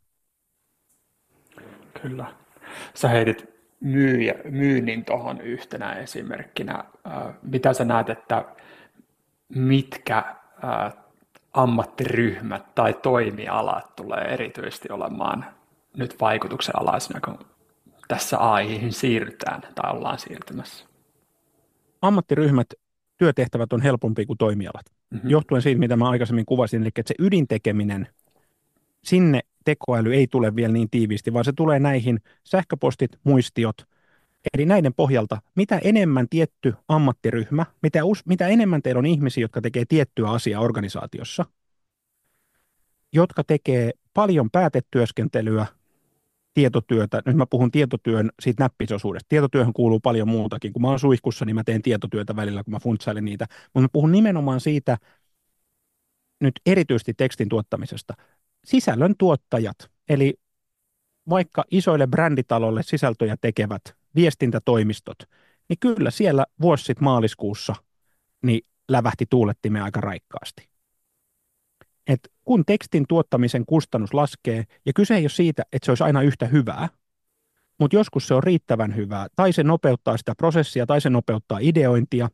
Kyllä. Sä heitit myyjä, myynnin tuohon yhtenä esimerkkinä. Mitä sä näet, että mitkä ammattiryhmät tai toimialat tulee erityisesti olemaan nyt vaikutuksen alaisena, kun tässä A I:hin siirrytään tai ollaan siirtymässä? Ammattiryhmät, työtehtävät on helpompi kuin toimialat. Mm-hmm. Johtuen siitä, mitä mä aikaisemmin kuvasin, eli että se ydintekeminen, sinne tekoäly ei tule vielä niin tiiviisti, vaan se tulee näihin sähköpostit, muistiot. Eli näiden pohjalta, mitä enemmän tietty ammattiryhmä, mitä, us, mitä enemmän teillä on ihmisiä, jotka tekee tiettyä asiaa organisaatiossa, jotka tekee paljon päätetyöskentelyä, tietotyötä. Nyt mä puhun tietotyön siitä näppisosuudesta. Tietotyöhön kuuluu paljon muutakin. Kun mä oon suihkussa, niin mä teen tietotyötä välillä, kun mä funtsailen niitä. Mutta mä puhun nimenomaan siitä nyt erityisesti tekstin tuottamisesta. Sisällön tuottajat, eli vaikka isoille bränditaloille sisältöjä tekevät viestintätoimistot, niin kyllä siellä vuosi sitten maaliskuussa niin lävähti tuulettimeen aika raikkaasti. Et kun tekstin tuottamisen kustannus laskee, ja kyse ei ole siitä, että se olisi aina yhtä hyvää, mutta joskus se on riittävän hyvää, tai se nopeuttaa sitä prosessia, tai se nopeuttaa ideointia.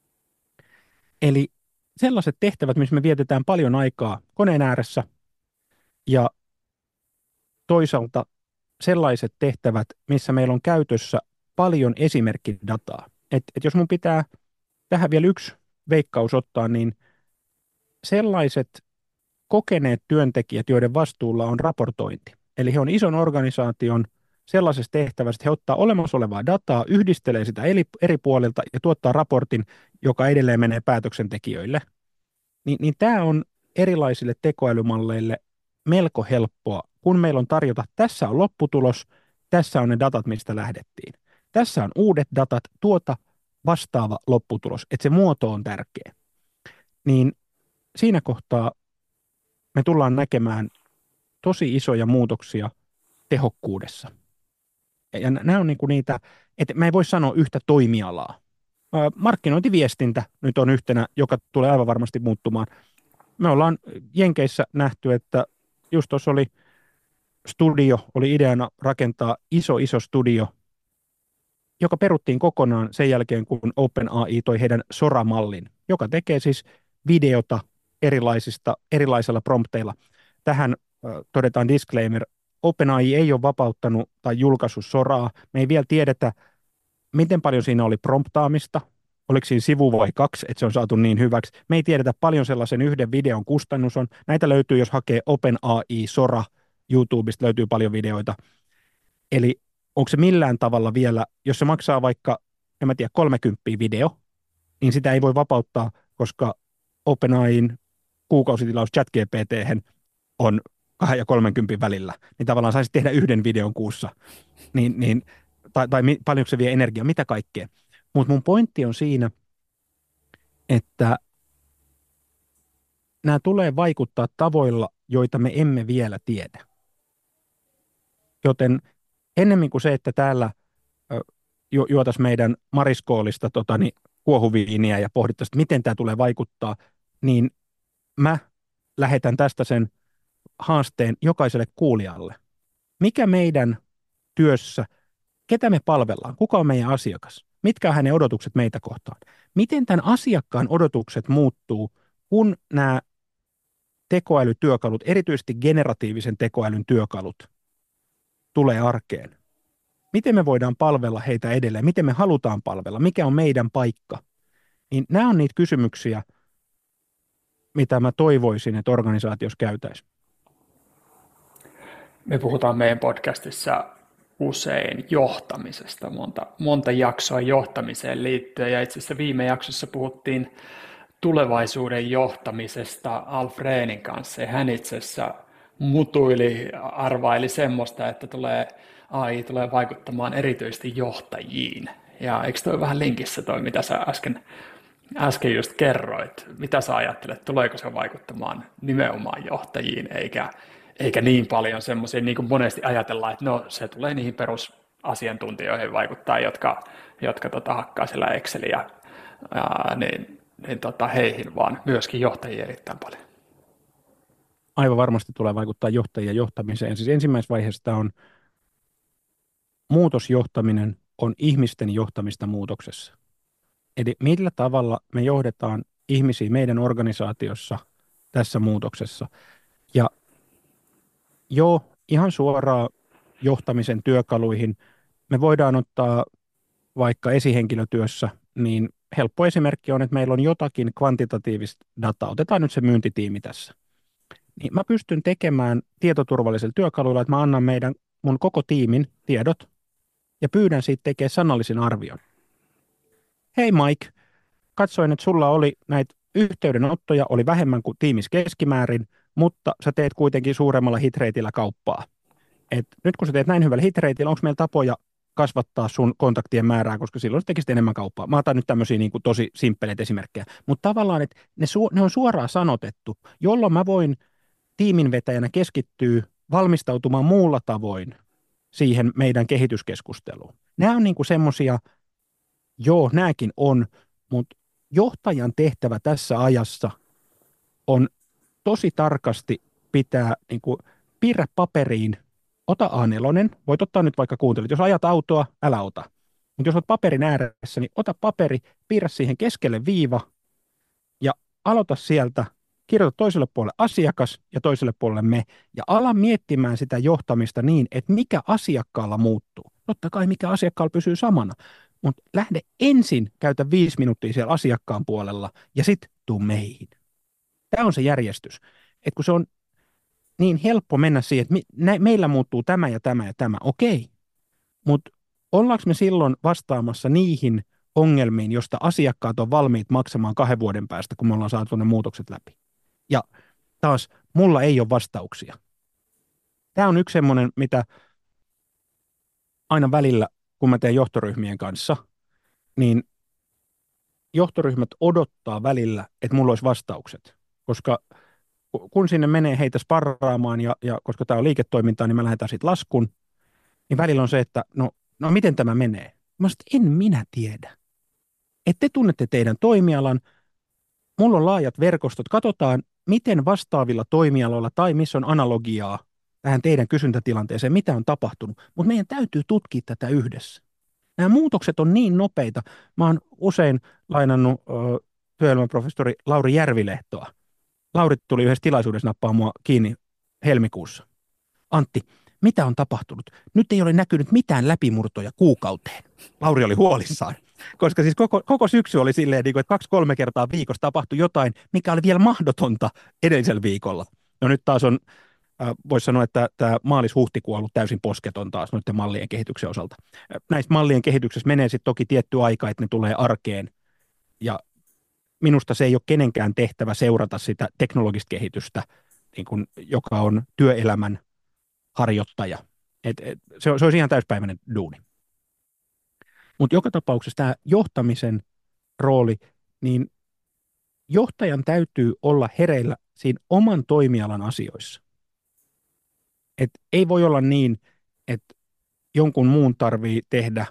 Eli sellaiset tehtävät, missä me vietetään paljon aikaa koneen ääressä, ja toisaalta sellaiset tehtävät, missä meillä on käytössä paljon esimerkkidataa. Et, et jos mun pitää tähän vielä yksi veikkaus ottaa, niin sellaiset kokeneet työntekijät, joiden vastuulla on raportointi. Eli he on ison organisaation sellaisessa tehtävässä, että he ottaa olemassa olevaa dataa, yhdistelee sitä eri, eri puolilta ja tuottaa raportin, joka edelleen menee päätöksentekijöille. Ni, niin tämä on erilaisille tekoälymalleille melko helppoa, kun meillä on tarjota, tässä on lopputulos, tässä on ne datat, mistä lähdettiin. Tässä on uudet datat, tuota vastaava lopputulos, että se muoto on tärkeä. Niin siinä kohtaa me tullaan näkemään tosi isoja muutoksia tehokkuudessa. Ja nämä on niinku niitä, että mä ei voi sanoa yhtä toimialaa. Markkinointiviestintä nyt on yhtenä, joka tulee aivan varmasti muuttumaan. Me ollaan Jenkeissä nähty, että just tuossa oli studio, oli ideana rakentaa iso iso studio, joka peruttiin kokonaan sen jälkeen, kun OpenAI toi heidän Sora-mallin, joka tekee siis videota erilaisista, erilaisilla prompteilla. Tähän äh, todetaan disclaimer, OpenAI ei ole vapauttanut tai julkaissut Soraa. Me ei vielä tiedetä, miten paljon siinä oli promptaamista, oliko siinä sivu vai kaksi, että se on saatu niin hyväksi. Me ei tiedetä, paljon sellaisen yhden videon kustannus on. Näitä löytyy, jos hakee OpenAI Sora, YouTubesta löytyy paljon videoita. Eli onko se millään tavalla vielä, jos se maksaa vaikka, en mä tiedä, kolmekymmentä video, niin sitä ei voi vapauttaa, koska OpenAIin kuukausitilaus ChatGPT:hen on kahden ja kolmenkymmenen välillä, niin tavallaan saisi tehdä yhden videon kuussa, niin, niin, tai, tai paljonko se vie energiaa, mitä kaikkea. Mutta mun pointti on siinä, että nämä tulee vaikuttaa tavoilla, joita me emme vielä tiedä. Joten ennemmin kuin se, että täällä ju- juotaisiin meidän Mariskoolista tota, niin, kuohuviiniä ja pohdittaisiin, miten tämä tulee vaikuttaa, niin mä lähetän tästä sen haasteen jokaiselle kuulijalle. Mikä meidän työssä, ketä me palvellaan, kuka on meidän asiakas, mitkä on hänen odotukset meitä kohtaan, miten tämän asiakkaan odotukset muuttuu, kun nämä tekoälytyökalut, erityisesti generatiivisen tekoälyn työkalut, tulee arkeen. Miten me voidaan palvella heitä edelleen, miten me halutaan palvella, mikä on meidän paikka. Niin nämä on niitä kysymyksiä, mitä mä toivoisin, että organisaatiossa käytäisiin. Me puhutaan meidän podcastissa usein johtamisesta, monta, monta jaksoa johtamiseen liittyen, ja itse asiassa viime jaksossa puhuttiin tulevaisuuden johtamisesta Alf Rehnin kanssa, ja hän itse asiassa mutuili, arvaili semmoista, että tulee, A I tulee vaikuttamaan erityisesti johtajiin. Ja eikö toi vähän linkissä toi, mitä sä äsken, äsken just kerroit? Mitä sä ajattelet, tuleeko se vaikuttamaan nimenomaan johtajiin, eikä, eikä niin paljon semmoisia, niin kuin monesti ajatellaan, että no se tulee niihin perusasiantuntijoihin vaikuttaa, jotka, jotka tota, hakkaa siellä Exceliä, ää, niin, niin tota, heihin, vaan myöskin johtajia erittäin paljon. Aivan varmasti tulee vaikuttaa johtajien johtamiseen. Siis ensimmäisessä vaiheessa tämä on muutosjohtaminen on ihmisten johtamista muutoksessa. Eli millä tavalla me johdetaan ihmisiä meidän organisaatiossa tässä muutoksessa. Ja joo, ihan suoraan johtamisen työkaluihin me voidaan ottaa vaikka esihenkilötyössä, niin helppo esimerkki on, että meillä on jotakin kvantitatiivista dataa. Otetaan nyt se myyntitiimi tässä. Niin mä pystyn tekemään tietoturvallisella työkaluilla, että mä annan meidän, mun koko tiimin tiedot ja pyydän siitä tekemään sanallisen arvion. Hei Mike, katsoin, että sulla oli näitä yhteydenottoja, oli vähemmän kuin tiimis keskimäärin, mutta sä teet kuitenkin suuremmalla hitreitillä kauppaa. Et nyt kun sä teet näin hyvällä hitreitillä, onko meillä tapoja kasvattaa sun kontaktien määrää, koska silloin sä tekisit enemmän kauppaa. Mä otan nyt tämmöisiä niin kuin tosi simppeleitä esimerkkejä, mutta tavallaan, että ne, su- ne on suoraan sanotettu, jolloin mä voin tiiminvetäjänä keskittyä valmistautumaan muulla tavoin siihen meidän kehityskeskusteluun. Nämä on niin kuin semmoisia, joo, nämäkin on, mutta johtajan tehtävä tässä ajassa on tosi tarkasti pitää, niin kuin, piirrä paperiin, ota A neljä, voit ottaa nyt vaikka kuuntelit, jos ajat autoa, älä ota. Mutta jos olet paperin ääressä, niin ota paperi, piirrä siihen keskelle viiva ja aloita sieltä, kirjoita toiselle puolelle asiakas ja toiselle puolelle me ja ala miettimään sitä johtamista niin, että mikä asiakkaalla muuttuu. Totta kai mikä asiakkaalla pysyy samana, mutta lähde ensin, käytä viisi minuuttia siellä asiakkaan puolella ja sitten tuu meihin. Tämä on se järjestys, että kun se on niin helppo mennä siihen, että me, meillä muuttuu tämä ja tämä ja tämä, okei, mutta ollaanko me silloin vastaamassa niihin ongelmiin, josta asiakkaat on valmiit maksamaan kahden vuoden päästä, kun me ollaan saatu ne muutokset läpi. Ja taas, mulla ei ole vastauksia. Tämä on yksi semmoinen, mitä aina välillä, kun mä teen johtoryhmien kanssa, niin johtoryhmät odottaa välillä, että mulla olisi vastaukset, koska kun sinne menee heitä sparraamaan, ja, ja koska tämä on liiketoimintaa, niin mä lähdetään sitten laskun, niin välillä on se, että no, no miten tämä menee? Mä sanoin, en minä tiedä. Että te tunnette teidän toimialan, mulla on laajat verkostot, katsotaan, miten vastaavilla toimialoilla tai missä on analogiaa tähän teidän kysyntätilanteeseen, mitä on tapahtunut, mutta meidän täytyy tutkia tätä yhdessä. Nämä muutokset on niin nopeita. Mä oon usein lainannut ö, työelämäprofessori Lauri Järvilehtoa. Lauri tuli yhdessä tilaisuudessa nappaa mua kiinni helmikuussa. Antti, mitä on tapahtunut? Nyt ei ole näkynyt mitään läpimurtoja kuukauteen. Lauri oli huolissaan, koska siis koko, koko syksy oli silleen, että kaksi-kolme kertaa viikossa tapahtui jotain, mikä oli vielä mahdotonta edellisellä viikolla. No nyt taas on, äh, voisi sanoa, että tämä maalis-huhtikuu on ollut täysin posketon taas noiden mallien kehityksen osalta. Näistä mallien kehityksessä menee sitten toki tietty aika, että ne tulee arkeen, ja minusta se ei ole kenenkään tehtävä seurata sitä teknologista kehitystä, niin kuin, joka on työelämän harjoittaja. Et, et, se, se olisi ihan täyspäiväinen duuni. Mutta joka tapauksessa tämä johtamisen rooli, niin johtajan täytyy olla hereillä siinä oman toimialan asioissa. Et ei voi olla niin, että jonkun muun tarvii tehdä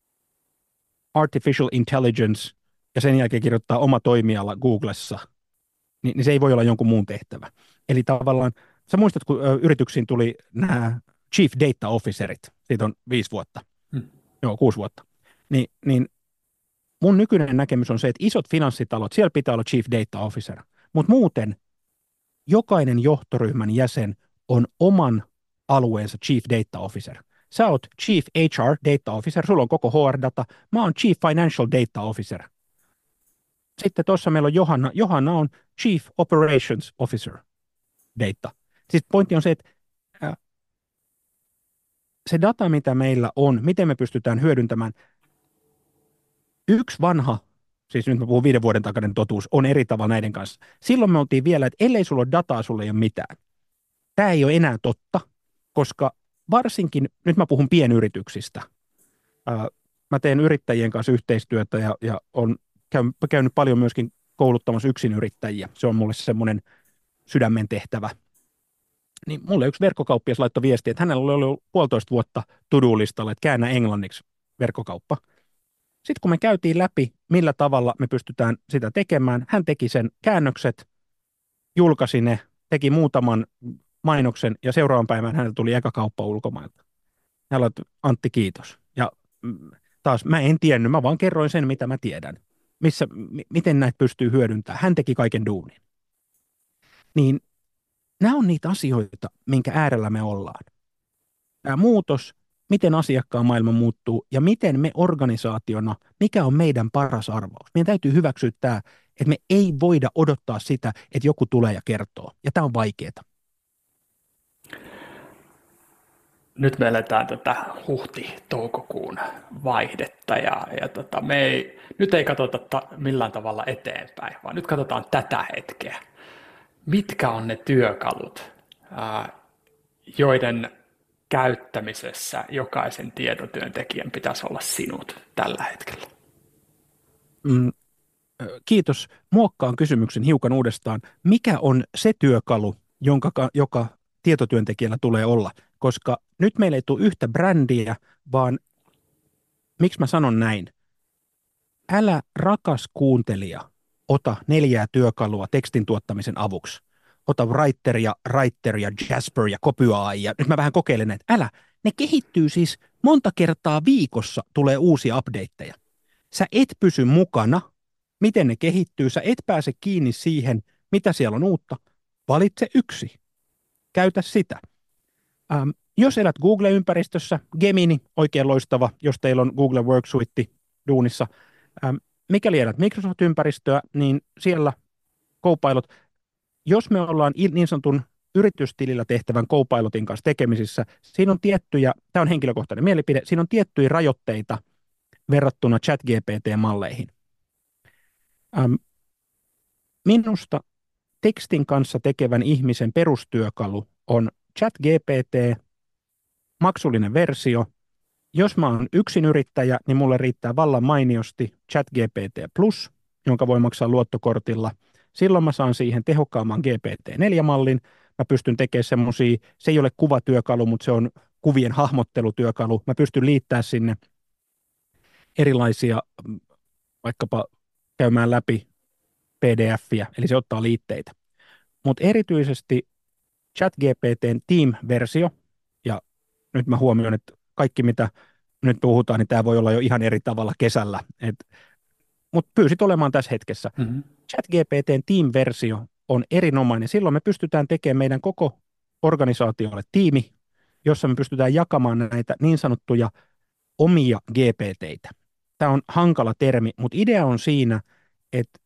artificial intelligence ja sen jälkeen kirjoittaa oma toimiala Googlessa, niin, niin se ei voi olla jonkun muun tehtävä. Eli tavallaan, sä muistat, kun ö, yrityksiin tuli nämä Chief Data Officerit, siitä on viisi vuotta, hmm. joo, kuusi vuotta, Ni, niin mun nykyinen näkemys on se, että isot finanssitalot, siellä pitää olla Chief Data Officer, mutta muuten jokainen johtoryhmän jäsen on oman alueensa Chief Data Officer. Sä oot Chief H R Data Officer, sulla on koko H R-data, mä oon Chief Financial Data Officer. Sitten tuossa meillä on Johanna. Johanna on Chief Operations Officer Data. Siis pointti on se, että äh, se data, mitä meillä on, miten me pystytään hyödyntämään, yksi vanha, siis nyt mä puhun viiden vuoden takainen totuus, on eri tavalla näiden kanssa. Silloin me oltiin vielä, että ellei sulla ole dataa, sulla ei ole mitään. Tämä ei ole enää totta, koska varsinkin, nyt mä puhun pienyrityksistä. Äh, mä teen yrittäjien kanssa yhteistyötä ja, ja on käynyt paljon myöskin kouluttamassa yksinyrittäjiä. Se on mulle semmoinen sydämen tehtävä. Niin mulle yksi verkkokauppias laittoi viestiä, että hänellä oli ollut puolitoista vuotta to-do-listalla, että käännä englanniksi verkkokauppa. Sitten kun me käytiin läpi, millä tavalla me pystytään sitä tekemään, hän teki sen käännökset, julkaisi ne, teki muutaman mainoksen ja seuraavan päivän hänellä tuli eka kauppa ulkomailta. Hän laittoi, Antti, kiitos. Ja taas mä en tiennyt, mä vaan kerroin sen, mitä mä tiedän. Missä, m- miten näitä pystyy hyödyntämään. Hän teki kaiken duunin. Niin nämä on niitä asioita, minkä äärellä me ollaan. Tämä muutos, miten asiakkaan maailma muuttuu ja miten me organisaationa, mikä on meidän paras arvaus. Meidän täytyy hyväksyä tämä, että me ei voida odottaa sitä, että joku tulee ja kertoo. Ja tämä on vaikeaa. Nyt me eletään tätä huhti-toukokuun vaihdetta ja, ja tota, me ei, nyt ei katsota ta, millään tavalla eteenpäin, vaan nyt katsotaan tätä hetkeä. mitkä on ne työkalut, ää, joiden käyttämisessä jokaisen tietotyöntekijän pitäisi olla sinut tällä hetkellä? Mm, kiitos. Muokkaan kysymyksen hiukan uudestaan. Mikä on se työkalu, jonka, joka tietotyöntekijällä tulee olla? Koska nyt meillä ei tule yhtä brändiä, vaan miksi mä sanon näin? Älä rakas kuuntelija, ota neljää työkalua tekstin tuottamisen avuksi. Ota Writeria, Writeria, Jasper ja Copy.ai ja nyt mä vähän kokeilen näitä. Älä, ne kehittyy siis monta kertaa viikossa, tulee uusia updateja. Sä et pysy mukana, miten ne kehittyy, sä et pääse kiinni siihen, mitä siellä on uutta. Valitse yksi. Käytä sitä. Ähm, jos elät Google-ympäristössä, Gemini, oikein loistava, jos teillä on Google Work Suite duunissa. Ähm, mikäli elät Microsoft-ympäristöä, niin siellä Copilot, jos me ollaan niin sanotun yritystilillä tehtävän Copilotin kanssa tekemisissä, siinä on tiettyjä, tämä on henkilökohtainen mielipide, siinä on tiettyjä rajoitteita verrattuna ChatGPT-malleihin. Ähm, minusta tekstin kanssa tekevän ihmisen perustyökalu on ChatGPT, maksullinen versio. Jos mä oon yksin yrittäjä, niin mulle riittää vallan mainiosti ChatGPT Plus, jonka voi maksaa luottokortilla. Silloin mä saan siihen tehokkaamman G P T neljä -mallin. Mä pystyn tekemään semmosia, se ei ole kuvatyökalu, mutta se on kuvien hahmottelutyökalu. Mä pystyn liittämään sinne erilaisia, vaikkapa käymään läpi P D F:iä, eli se ottaa liitteitä. Mutta erityisesti ChatGPTn Team-versio, ja nyt mä huomioon, että kaikki mitä nyt puhutaan, niin tämä voi olla jo ihan eri tavalla kesällä. Mutta pyysit olemaan tässä hetkessä. Mm-hmm. ChatGPTn Team-versio on erinomainen. Silloin me pystytään tekemään meidän koko organisaatiolle tiimi, jossa me pystytään jakamaan näitä niin sanottuja omia G P T:itä. Tämä on hankala termi, mutta idea on siinä, että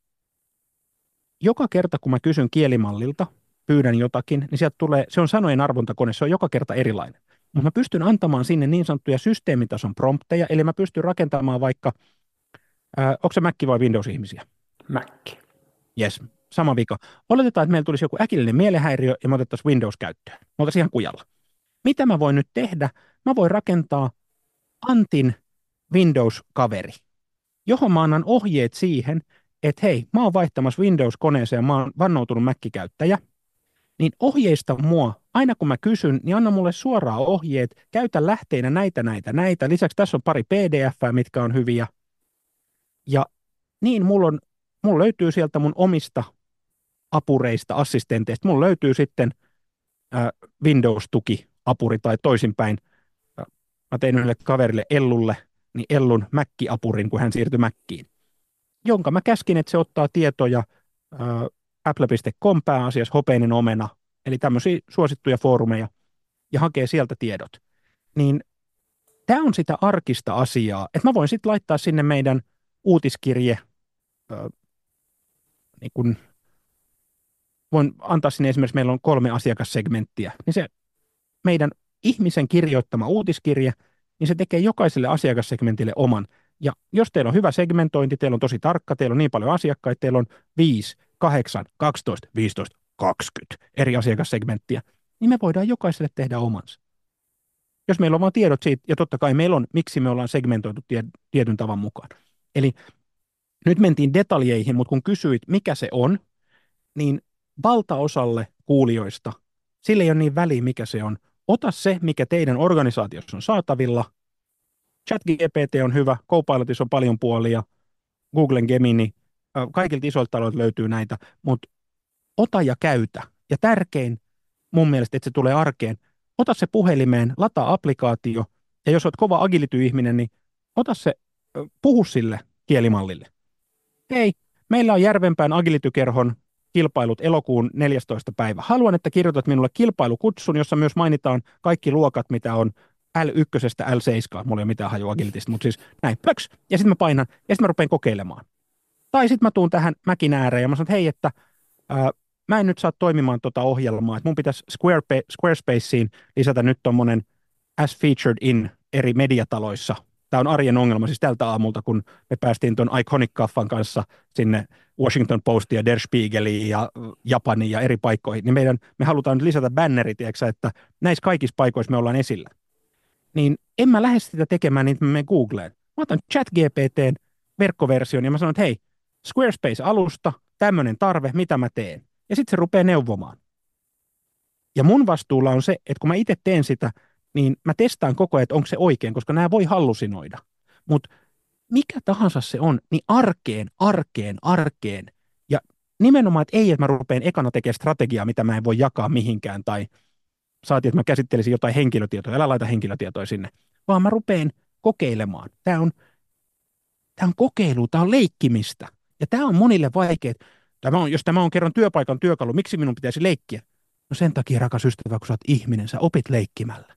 joka kerta kun mä kysyn kielimallilta, pyydän jotakin, niin sieltä tulee, se on sanojen arvontakone, se on joka kerta erilainen. Mutta mä pystyn antamaan sinne niin sanottuja systeemitason prompteja, eli mä pystyn rakentamaan vaikka, ää, onko se Mac vai Windows-ihmisiä? Mac. Yes, sama vika. Oletetaan, että meillä tulisi joku äkillinen mielenhäiriö ja me otettaisiin Windows käyttöön. Me otettaisiin ihan kujalla. Mitä mä voin nyt tehdä? Mä voin rakentaa Antin Windows-kaveri, johon mä annan ohjeet siihen, että hei, mä oon vaihtamassa Windows-koneeseen, mä oon vannoutunut Mac-käyttäjä, niin ohjeista mua, aina kun mä kysyn, niin anna mulle suoraan ohjeet, käytä lähteinä näitä, näitä, näitä. Lisäksi tässä on pari P D F:ää, mitkä on hyviä. Ja niin mulla, on, mulla löytyy sieltä mun omista apureista, assistenteista, mulla löytyy sitten äh, Windows-tuki-apuri tai toisinpäin. Äh, mä tein yhdelle kaverille Ellulle, niin Ellun Mac-apurin, kun hän siirtyi Mackiin, jonka mä käskin, että se ottaa tietoja äh, apple piste com pääasiassa hopeinen omena, eli tämmöisiä suosittuja foorumeja, ja hakee sieltä tiedot. Niin tämä on sitä arkista asiaa, että mä voin sitten laittaa sinne meidän uutiskirje, äh, niin kun, voin antaa sinne esimerkiksi, meillä on kolme asiakassegmenttiä, niin se meidän ihmisen kirjoittama uutiskirje, niin se tekee jokaiselle asiakassegmentille oman. Ja jos teillä on hyvä segmentointi, teillä on tosi tarkka, teillä on niin paljon asiakkaita, teillä on viisi, kahdeksan, kaksitoista, viisitoista, kaksikymmentä eri asiakassegmenttiä, niin me voidaan jokaiselle tehdä omansa. Jos meillä on vain tiedot siitä, ja totta kai meillä on, miksi me ollaan segmentoitu tie, tietyn tavan mukaan. Eli nyt mentiin detaljeihin, mutta kun kysyit, mikä se on, niin valtaosalle kuulijoista, sillä ei ole niin väliä, mikä se on. Ota se, mikä teidän organisaatiossa on saatavilla. ChatGPT on hyvä, Copilotissa on paljon puolia, Googlen Gemini, kaikilta isoilta taloilta löytyy näitä, mutta ota ja käytä. Ja tärkein mun mielestä, että se tulee arkeen, ota se puhelimeen, lataa applikaatio, ja jos olet kova agility-ihminen, niin ota se, puhu sille kielimallille. Hei, meillä on Järvenpään agility-kerhon kilpailut elokuun neljästoista päivä. Haluan, että kirjoitat minulle kilpailukutsun, jossa myös mainitaan kaikki luokat, mitä on L yksi L seitsemän. Mulla ei ole mitään hajua agilitista, mutta siis näin, plöks. Ja sitten mä painan, ja sitten mä rupean kokeilemaan. Tai sitten mä tuun tähän Mäkin ääreen, ja mä sanon, että hei, että ää, mä en nyt saa toimimaan tuota ohjelmaa, että mun pitäisi Square, Squarespaceen lisätä nyt tommonen as featured in eri mediataloissa tämä on arjen ongelma siis tältä aamulta, kun me päästiin tuon Iconic-kaffan kanssa sinne Washington Postiin ja Der Spiegeliin ja Japaniin ja eri paikkoihin, niin meidän, me halutaan nyt lisätä banneri, tiedätkö, että näissä kaikissa paikoissa me ollaan esillä. Niin en mä lähde sitä tekemään, niin mä menen Googleen. Mä otan ChatGPTn verkkoversion ja mä sanon, että hei, Squarespace-alusta, tämmöinen tarve, mitä mä teen. Ja sitten se rupeaa neuvomaan. Ja mun vastuulla on se, että kun mä itse teen sitä, niin mä testaan koko ajan, että onko se oikein, koska nämä voi hallusinoida. Mutta mikä tahansa se on, niin arkeen, arkeen, arkeen. Ja nimenomaan, että ei, että mä rupean ekana tekemään strategiaa, mitä mä en voi jakaa mihinkään, tai saatiin, että mä käsittelisin jotain henkilötietoja, älä laita henkilötietoja sinne, vaan mä rupean kokeilemaan. Tämä on, tämä on kokeilu, tämä on leikkimistä. Ja tämä on monille vaikeaa. Tämä on, jos tämä on kerran työpaikan työkalu, miksi minun pitäisi leikkiä? No sen takia, rakas ystävä, kun sä oot ihminen, sä opit leikkimällä.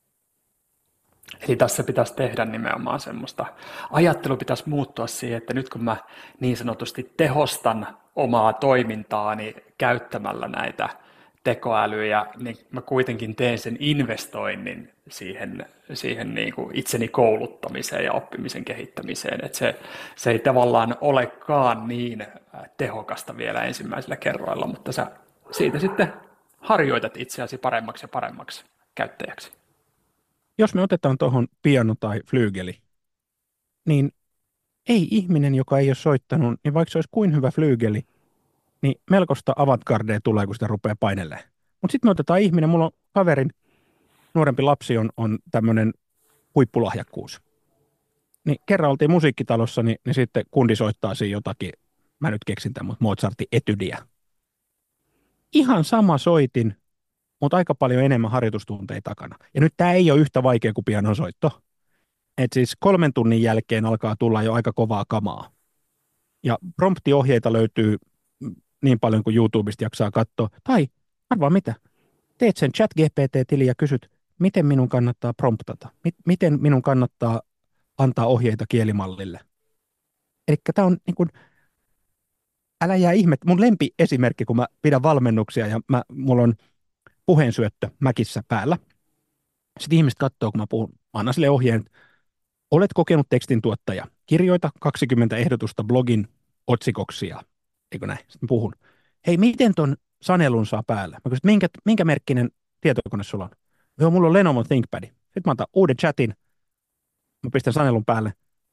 Eli tässä pitäisi tehdä nimenomaan semmoista, ajattelu pitäisi muuttua siihen, että nyt kun mä niin sanotusti tehostan omaa toimintaani käyttämällä näitä tekoälyjä, niin mä kuitenkin teen sen investoinnin siihen, siihen niin kuin itseni kouluttamiseen ja oppimisen kehittämiseen, että se, se ei tavallaan olekaan niin tehokasta vielä ensimmäisellä kerroilla, mutta sä siitä sitten harjoitat itseäsi paremmaksi ja paremmaksi käyttäjäksi. Jos me otetaan tuohon piano tai flyygeli, niin ei ihminen, joka ei ole soittanut, niin vaikka se olisi kuin hyvä flyygeli, niin melkoista avantgardea tulee, kun sitä rupeaa painelemaan. Mutta sitten me otetaan ihminen, mulla on kaverin, nuorempi lapsi on, on tämmöinen huippulahjakkuus. Niin kerran oltiin musiikkitalossa, niin, niin sitten kundi soittaa siinä jotakin, mä nyt keksin tämän, mutta Mozartin etydiä. Ihan sama soitin, mutta aika paljon enemmän harjoitustunteja takana. Ja nyt tämä ei ole yhtä vaikea kuin pianosoitto. Et siis kolmen tunnin jälkeen alkaa tulla jo aika kovaa kamaa. Ja promptiohjeita löytyy niin paljon kuin YouTubesta jaksaa katsoa. Tai arvaa mitä, teet sen ChatGPT-tili ja kysyt, miten minun kannattaa promptata, miten minun kannattaa antaa ohjeita kielimallille. Eli tämä on niin kuin, älä jää ihme, mun lempiesimerkki, kun mä pidän valmennuksia ja mä, mulla on puheensyöttö Mäkissä päällä. Sitten ihmiset katsoo, kun mä puhun, annan sille ohjeen, olet kokenut tekstin tuottaja, kirjoita kaksikymmentä ehdotusta blogin otsikoksia, eikö näin? Sitten mä puhun, hei, miten ton sanelun saa päällä? Mä kysyn, minkä, minkä merkkinen tietokone sulla on? Joo, mulla on Lenovo ThinkPad. Sitten mä otan uuden chatin, mä pistän sanelun päälle.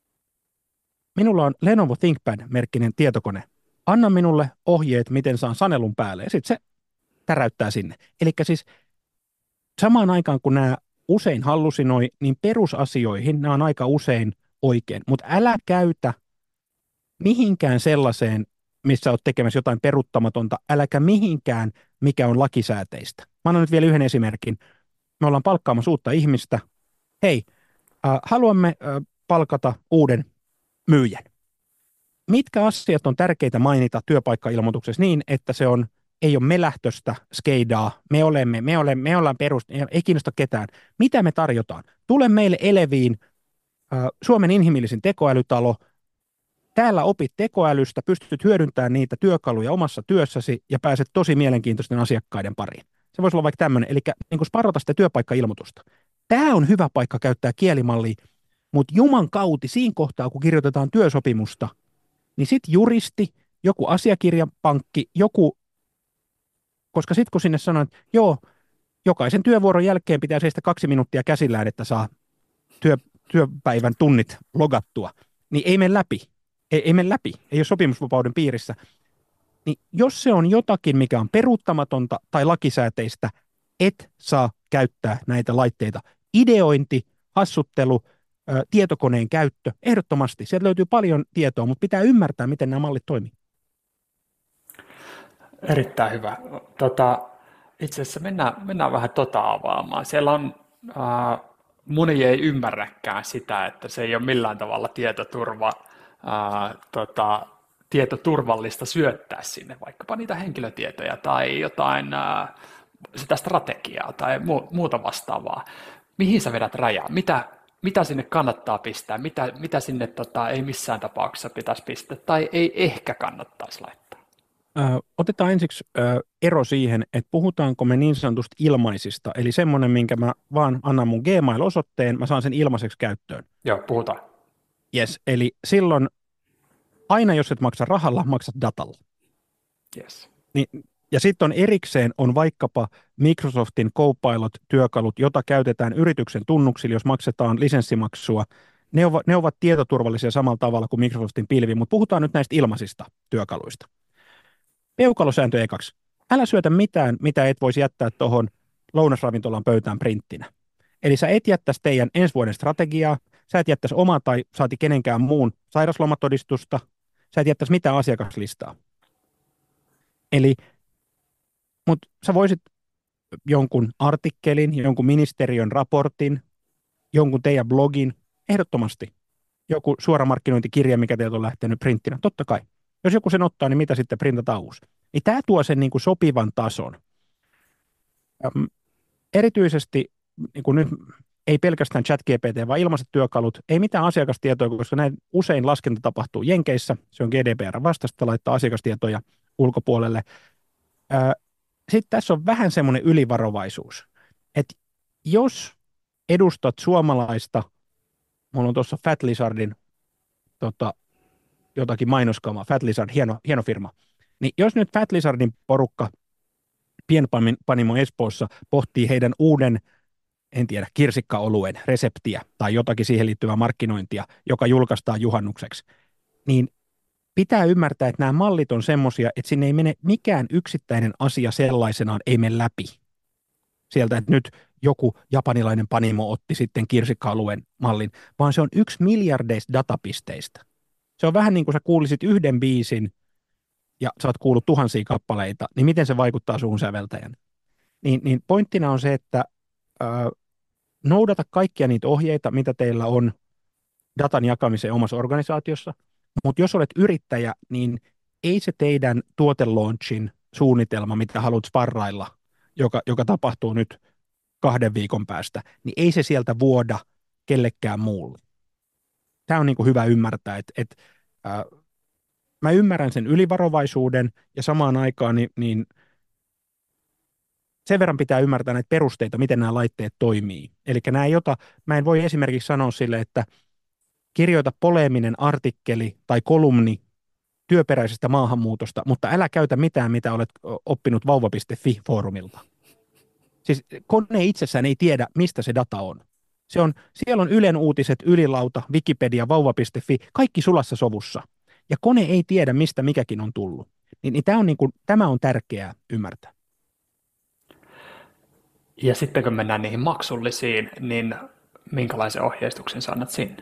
Minulla on Lenovo ThinkPad-merkkinen tietokone. Anna minulle ohjeet, miten saan sanelun päälle. Ja sitten se täräyttää sinne. Eli siis samaan aikaan, kun nämä usein hallusinoi, niin perusasioihin nämä on aika usein oikein. Mutta älä käytä mihinkään sellaiseen, missä olet tekemässä jotain peruuttamatonta, äläkä mihinkään, mikä on lakisääteistä. Mä annan nyt vielä yhden esimerkin. Me ollaan palkkaamassa uutta ihmistä. Hei, äh, haluamme äh, palkata uuden myyjän. Mitkä asiat on tärkeitä mainita työpaikkailmoituksessa niin, että se on, ei ole melähtöstä skeidaa, me olemme, me olemme, me ollaan perust, ei kiinnosta ketään. Mitä me tarjotaan? Tule meille Eleviin, äh, Suomen inhimillisin tekoälytalo. Täällä opit tekoälystä, pystyt hyödyntämään niitä työkaluja omassa työssäsi ja pääset tosi mielenkiintoisten asiakkaiden pariin. Se voisi olla vaikka tämmöinen, eli niin kuin sparrata sitä työpaikkailmoitusta. Tämä on hyvä paikka käyttää kielimallia, mutta juman kauti siinä kohtaa, kun kirjoitetaan työsopimusta, niin sitten juristi, joku asiakirjapankki, joku, koska sitten kun sinne sanoo, että joo, jokaisen työvuoron jälkeen pitää seistä kaksi minuuttia käsillään, että saa työ, työpäivän tunnit logattua, niin ei mene läpi. Ei, ei mene läpi, ei ole sopimusvapauden piirissä. Niin jos se on jotakin, mikä on peruuttamatonta tai lakisääteistä, et saa käyttää näitä laitteita. Ideointi, hassuttelu, ä, tietokoneen käyttö, ehdottomasti. Sieltä löytyy paljon tietoa, mutta pitää ymmärtää, miten nämä mallit toimii. Erittäin hyvä. Tota, itse asiassa mennään, mennään vähän tota avaamaan. Siellä on, äh, moni ei ymmärräkään sitä, että se ei ole millään tavalla tietoturva, äh, tota, tietoturvallista syöttää sinne vaikkapa niitä henkilötietoja tai jotain äh, sitä strategiaa tai muuta vastaavaa. Mihin sä vedät rajaa? Mitä, mitä sinne kannattaa pistää? Mitä, mitä sinne tota, ei missään tapauksessa pitäisi pistää tai ei ehkä kannattaisi laittaa? Ö, otetaan ensiksi ö, ero siihen, että puhutaanko me niin sanotusti ilmaisista, eli semmoinen, minkä mä vaan annan mun Gmail-osoitteen, mä saan sen ilmaiseksi käyttöön. Joo, puhutaan. Yes, eli silloin aina jos et maksa rahalla, maksat datalla. Yes. Niin, ja sitten on erikseen on vaikkapa Microsoftin Copilot-työkalut, jota käytetään yrityksen tunnuksilla, jos maksetaan lisenssimaksua. Ne ovat, ne ovat tietoturvallisia samalla tavalla kuin Microsoftin pilvi, mutta puhutaan nyt näistä ilmaisista työkaluista. Peukalosääntö ekaksi. Älä syötä mitään, mitä et voisi jättää tuohon lounasravintolan pöytään printtinä. Eli sä et jättäisi teidän ensi vuoden strategiaa, sä et jättäisi omaa tai saati kenenkään muun sairaslomatodistusta, sä et jättäisi mitään asiakaslistaa. Eli, mutta sä voisit jonkun artikkelin, jonkun ministeriön raportin, jonkun teidän blogin, ehdottomasti joku suoramarkkinointikirja, mikä teiltä on lähtenyt printtinä, totta kai. Jos joku sen ottaa, niin mitä sitten printataan uusi? Niin tämä tuo sen niin kuin sopivan tason. Äm, erityisesti niin kuin nyt ei pelkästään ChatGPT, vaan ilmaiset työkalut, ei mitään asiakastietoja, koska näin usein laskenta tapahtuu Jenkeissä, se on G D P R vastaista laittaa asiakastietoja ulkopuolelle. Sitten tässä on vähän semmoinen ylivarovaisuus, että jos edustat suomalaista, mulla on tuossa Fat Lizardin tota, jotakin mainoskamaa, Fat Lizard, hieno, hieno firma, niin jos nyt Fat Lizardin porukka pienpanimo Espoossa pohtii heidän uuden, en tiedä, kirsikkaoluen reseptiä tai jotakin siihen liittyvää markkinointia, joka julkaistaan juhannukseksi, niin pitää ymmärtää, että nämä mallit on semmoisia, että sinne ei mene mikään yksittäinen asia sellaisenaan, ei mene läpi. Sieltä, että nyt joku japanilainen panimo otti sitten kirsikka-alueen mallin, vaan se on yksi miljardeista datapisteistä. Se on vähän niin kuin sä kuulisit yhden biisin ja sä oot kuullut tuhansia kappaleita, niin miten se vaikuttaa suhun säveltäjän? Niin, niin pointtina on se, että ö, noudata kaikkia niitä ohjeita, mitä teillä on datan jakamiseen omassa organisaatiossa, mutta jos olet yrittäjä, niin ei se teidän tuotelaunchin suunnitelma, mitä haluat sparrailla, joka, joka tapahtuu nyt kahden viikon päästä, niin ei se sieltä vuoda kellekään muulle. Tämä on niin kuin hyvä ymmärtää, että, että äh, mä ymmärrän sen ylivarovaisuuden ja samaan aikaan niin, niin sen verran pitää ymmärtää näitä perusteita, miten nämä laitteet toimii. Eli nämä ei ota, mä en voi esimerkiksi sanoa sille, että kirjoita poleeminen artikkeli tai kolumni työperäisestä maahanmuutosta, mutta älä käytä mitään, mitä olet oppinut vauva piste fi-foorumilta. Siis kone itsessään ei tiedä, mistä se data on. Se on siellä on Ylen uutiset, Ylilauta, Wikipedia, vauva piste fi, kaikki sulassa sovussa. Ja kone ei tiedä, mistä mikäkin on tullut. Niin, niin tämä on, niin kuin, tämä on tärkeää ymmärtää. Ja sitten kun mennään niihin maksullisiin, niin minkälaisen ohjeistuksen sä annat sinne?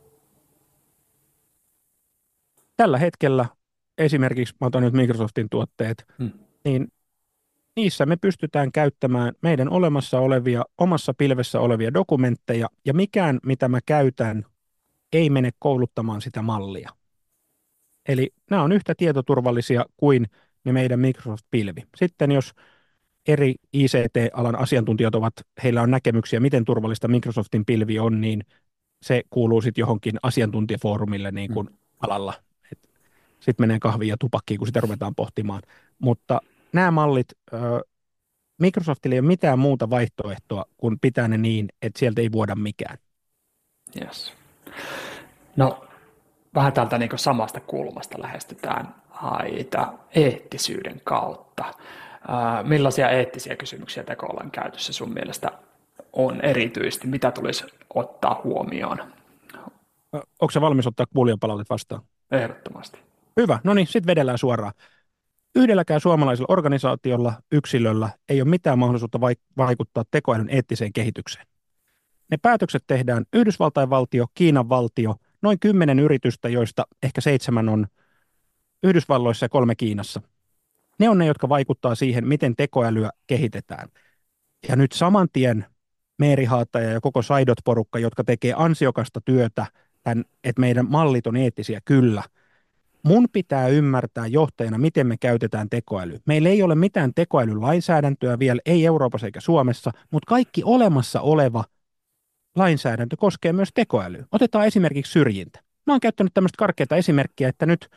Tällä hetkellä esimerkiksi, mä otan nyt Microsoftin tuotteet, hmm. niin niissä me pystytään käyttämään meidän olemassa olevia, omassa pilvessä olevia dokumentteja, ja mikään, mitä mä käytän, ei mene kouluttamaan sitä mallia. Eli nämä on yhtä tietoturvallisia kuin ne meidän Microsoft-pilvi. Sitten jos eri I C T-alan asiantuntijat ovat, heillä on näkemyksiä, miten turvallista Microsoftin pilvi on, niin se kuuluu sitten johonkin asiantuntijafoorumille niin kuin hmm. alalla. Sitten menee kahviin ja tupakkiin, kun sitä ruvetaan pohtimaan. Mutta nämä mallit, Microsoftilla ei ole mitään muuta vaihtoehtoa, kuin pitää ne niin, että sieltä ei vuoda mikään. Yes. No, vähän täältä niin samasta kulmasta lähestytään aita eettisyyden kautta. Millaisia eettisiä kysymyksiä tekoälyn käytössä sun mielestä on erityisesti? Mitä tulisi ottaa huomioon? Onko sä valmis ottaa kuulijapalautet vastaan? Ehdottomasti. Hyvä, no niin, sitten vedellään suoraan. Yhdelläkään suomalaisella organisaatiolla, yksilöllä ei ole mitään mahdollisuutta vaikuttaa tekoälyn eettiseen kehitykseen. Ne päätökset tehdään Yhdysvaltain valtio, Kiinan valtio, noin kymmenen yritystä, joista ehkä seitsemän on Yhdysvalloissa ja kolme Kiinassa. Ne on ne, jotka vaikuttaa siihen, miten tekoälyä kehitetään. Ja nyt saman tien Meeri Haataja ja koko Saidot-porukka, jotka tekee ansiokasta työtä, tämän, että meidän mallit on eettisiä, kyllä. Mun pitää ymmärtää johtajana, miten me käytetään tekoälyä. Meillä ei ole mitään tekoälylainsäädäntöä vielä, ei Euroopassa eikä Suomessa, mutta kaikki olemassa oleva lainsäädäntö koskee myös tekoälyä. Otetaan esimerkiksi syrjintä. Mä oon käyttänyt tämmöistä karkeata esimerkkiä, että nyt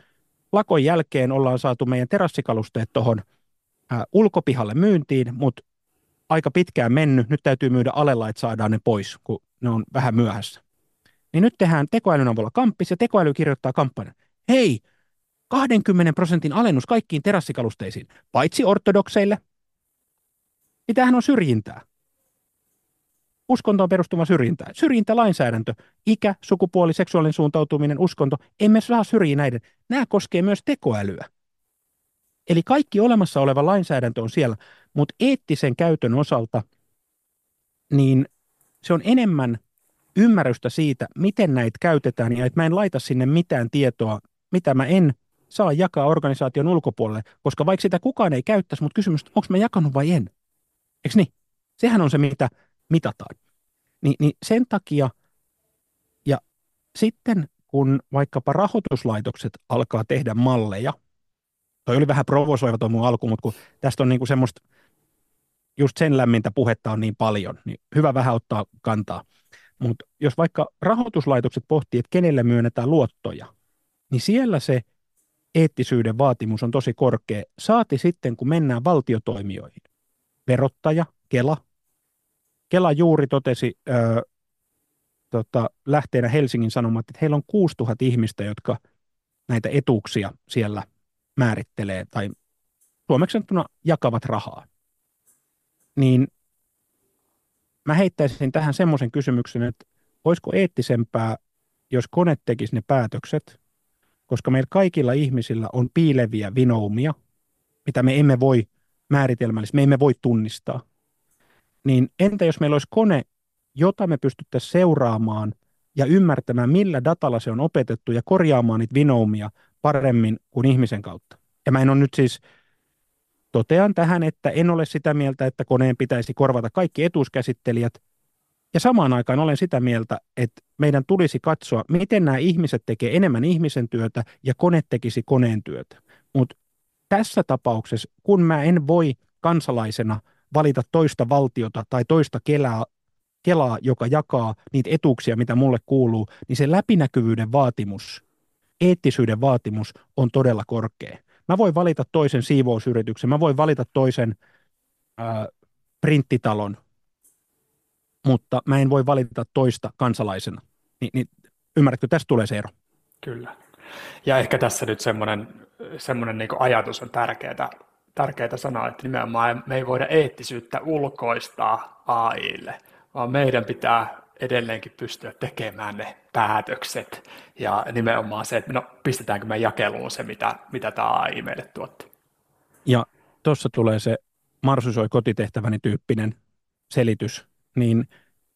lakon jälkeen ollaan saatu meidän terassikalusteet tuohon ulkopihalle myyntiin, mutta aika pitkään mennyt. Nyt täytyy myydä alella, että saadaan ne pois, kun ne on vähän myöhässä. Niin nyt tehdään tekoälyn avulla kamppis ja tekoäly kirjoittaa kampanjan. Hei, kaksikymmentä prosentin alennus kaikkiin terassikalusteisiin, paitsi ortodokseille. Mitähän on syrjintää? Uskontoon perustuva syrjintää. Syrjintälainsäädäntö, ikä, sukupuoli, seksuaalinen suuntautuminen, uskonto, emme saa syrjiä näiden. Nämä koskee myös tekoälyä. Eli kaikki olemassa oleva lainsäädäntö on siellä, mutta eettisen käytön osalta niin se on enemmän ymmärrystä siitä, miten näitä käytetään ja että mä en laita sinne mitään tietoa, mitä mä en saa jakaa organisaation ulkopuolelle, koska vaikka sitä kukaan ei käyttäisi, mutta kysymys, onko mä jakanut vai en? Eikö niin? Sehän on se, mitä mitataan. Ni, niin sen takia, ja sitten kun vaikkapa rahoituslaitokset alkaa tehdä malleja, toi oli vähän provosoiva tuo mun alku, mutta kun tästä on niinku semmoista, just sen lämmintä puhetta on niin paljon, niin hyvä vähän ottaa kantaa. Mutta jos vaikka rahoituslaitokset pohtii, että kenelle myönnetään luottoja, niin siellä se eettisyyden vaatimus on tosi korkea. Saati sitten, kun mennään valtiotoimijoihin. Verottaja, Kela. Kela juuri totesi öö, tota, lähteenä Helsingin Sanomat, että heillä on kuusituhatta ihmistä, jotka näitä etuuksia siellä määrittelee tai suomeksi sanottuna jakavat rahaa. Niin mä heittäisin tähän semmoisen kysymyksen, että olisiko eettisempää, jos kone tekisi ne päätökset, koska meillä kaikilla ihmisillä on piileviä vinoumia, mitä me emme voi määritelmällisesti, me emme voi tunnistaa. Niin entä jos meillä olisi kone, jota me pystyttäisiin seuraamaan ja ymmärtämään, millä datalla se on opetettu ja korjaamaan niitä vinoumia paremmin kuin ihmisen kautta. Ja mä en ole nyt siis, totean tähän, että en ole sitä mieltä, että koneen pitäisi korvata kaikki etuuskäsittelijät. Ja samaan aikaan olen sitä mieltä, että meidän tulisi katsoa, miten nämä ihmiset tekee enemmän ihmisen työtä ja kone tekisi koneen työtä. Mutta tässä tapauksessa, kun mä en voi kansalaisena valita toista valtiota tai toista kelaa, kelaa, joka jakaa niitä etuuksia, mitä mulle kuuluu, niin se läpinäkyvyyden vaatimus, eettisyyden vaatimus on todella korkea. Mä voin valita toisen siivousyrityksen, mä voin valita toisen ää, printtitalon, mutta mä en voi valita toista kansalaisena. Ni, niin, ymmärrätkö, tästä tulee se ero? Kyllä. Ja ehkä tässä nyt semmoinen, semmoinen niin kuin ajatus on tärkeää, tärkeää sanoa, että nimenomaan me ei voida eettisyyttä ulkoistaa A I:lle, vaan meidän pitää edelleenkin pystyä tekemään ne päätökset ja nimenomaan se, että no pistetäänkö me jakeluun se, mitä, mitä tämä A I meille tuotti. Ja tuossa tulee se marsysoi kotitehtäväni tyyppinen selitys, niin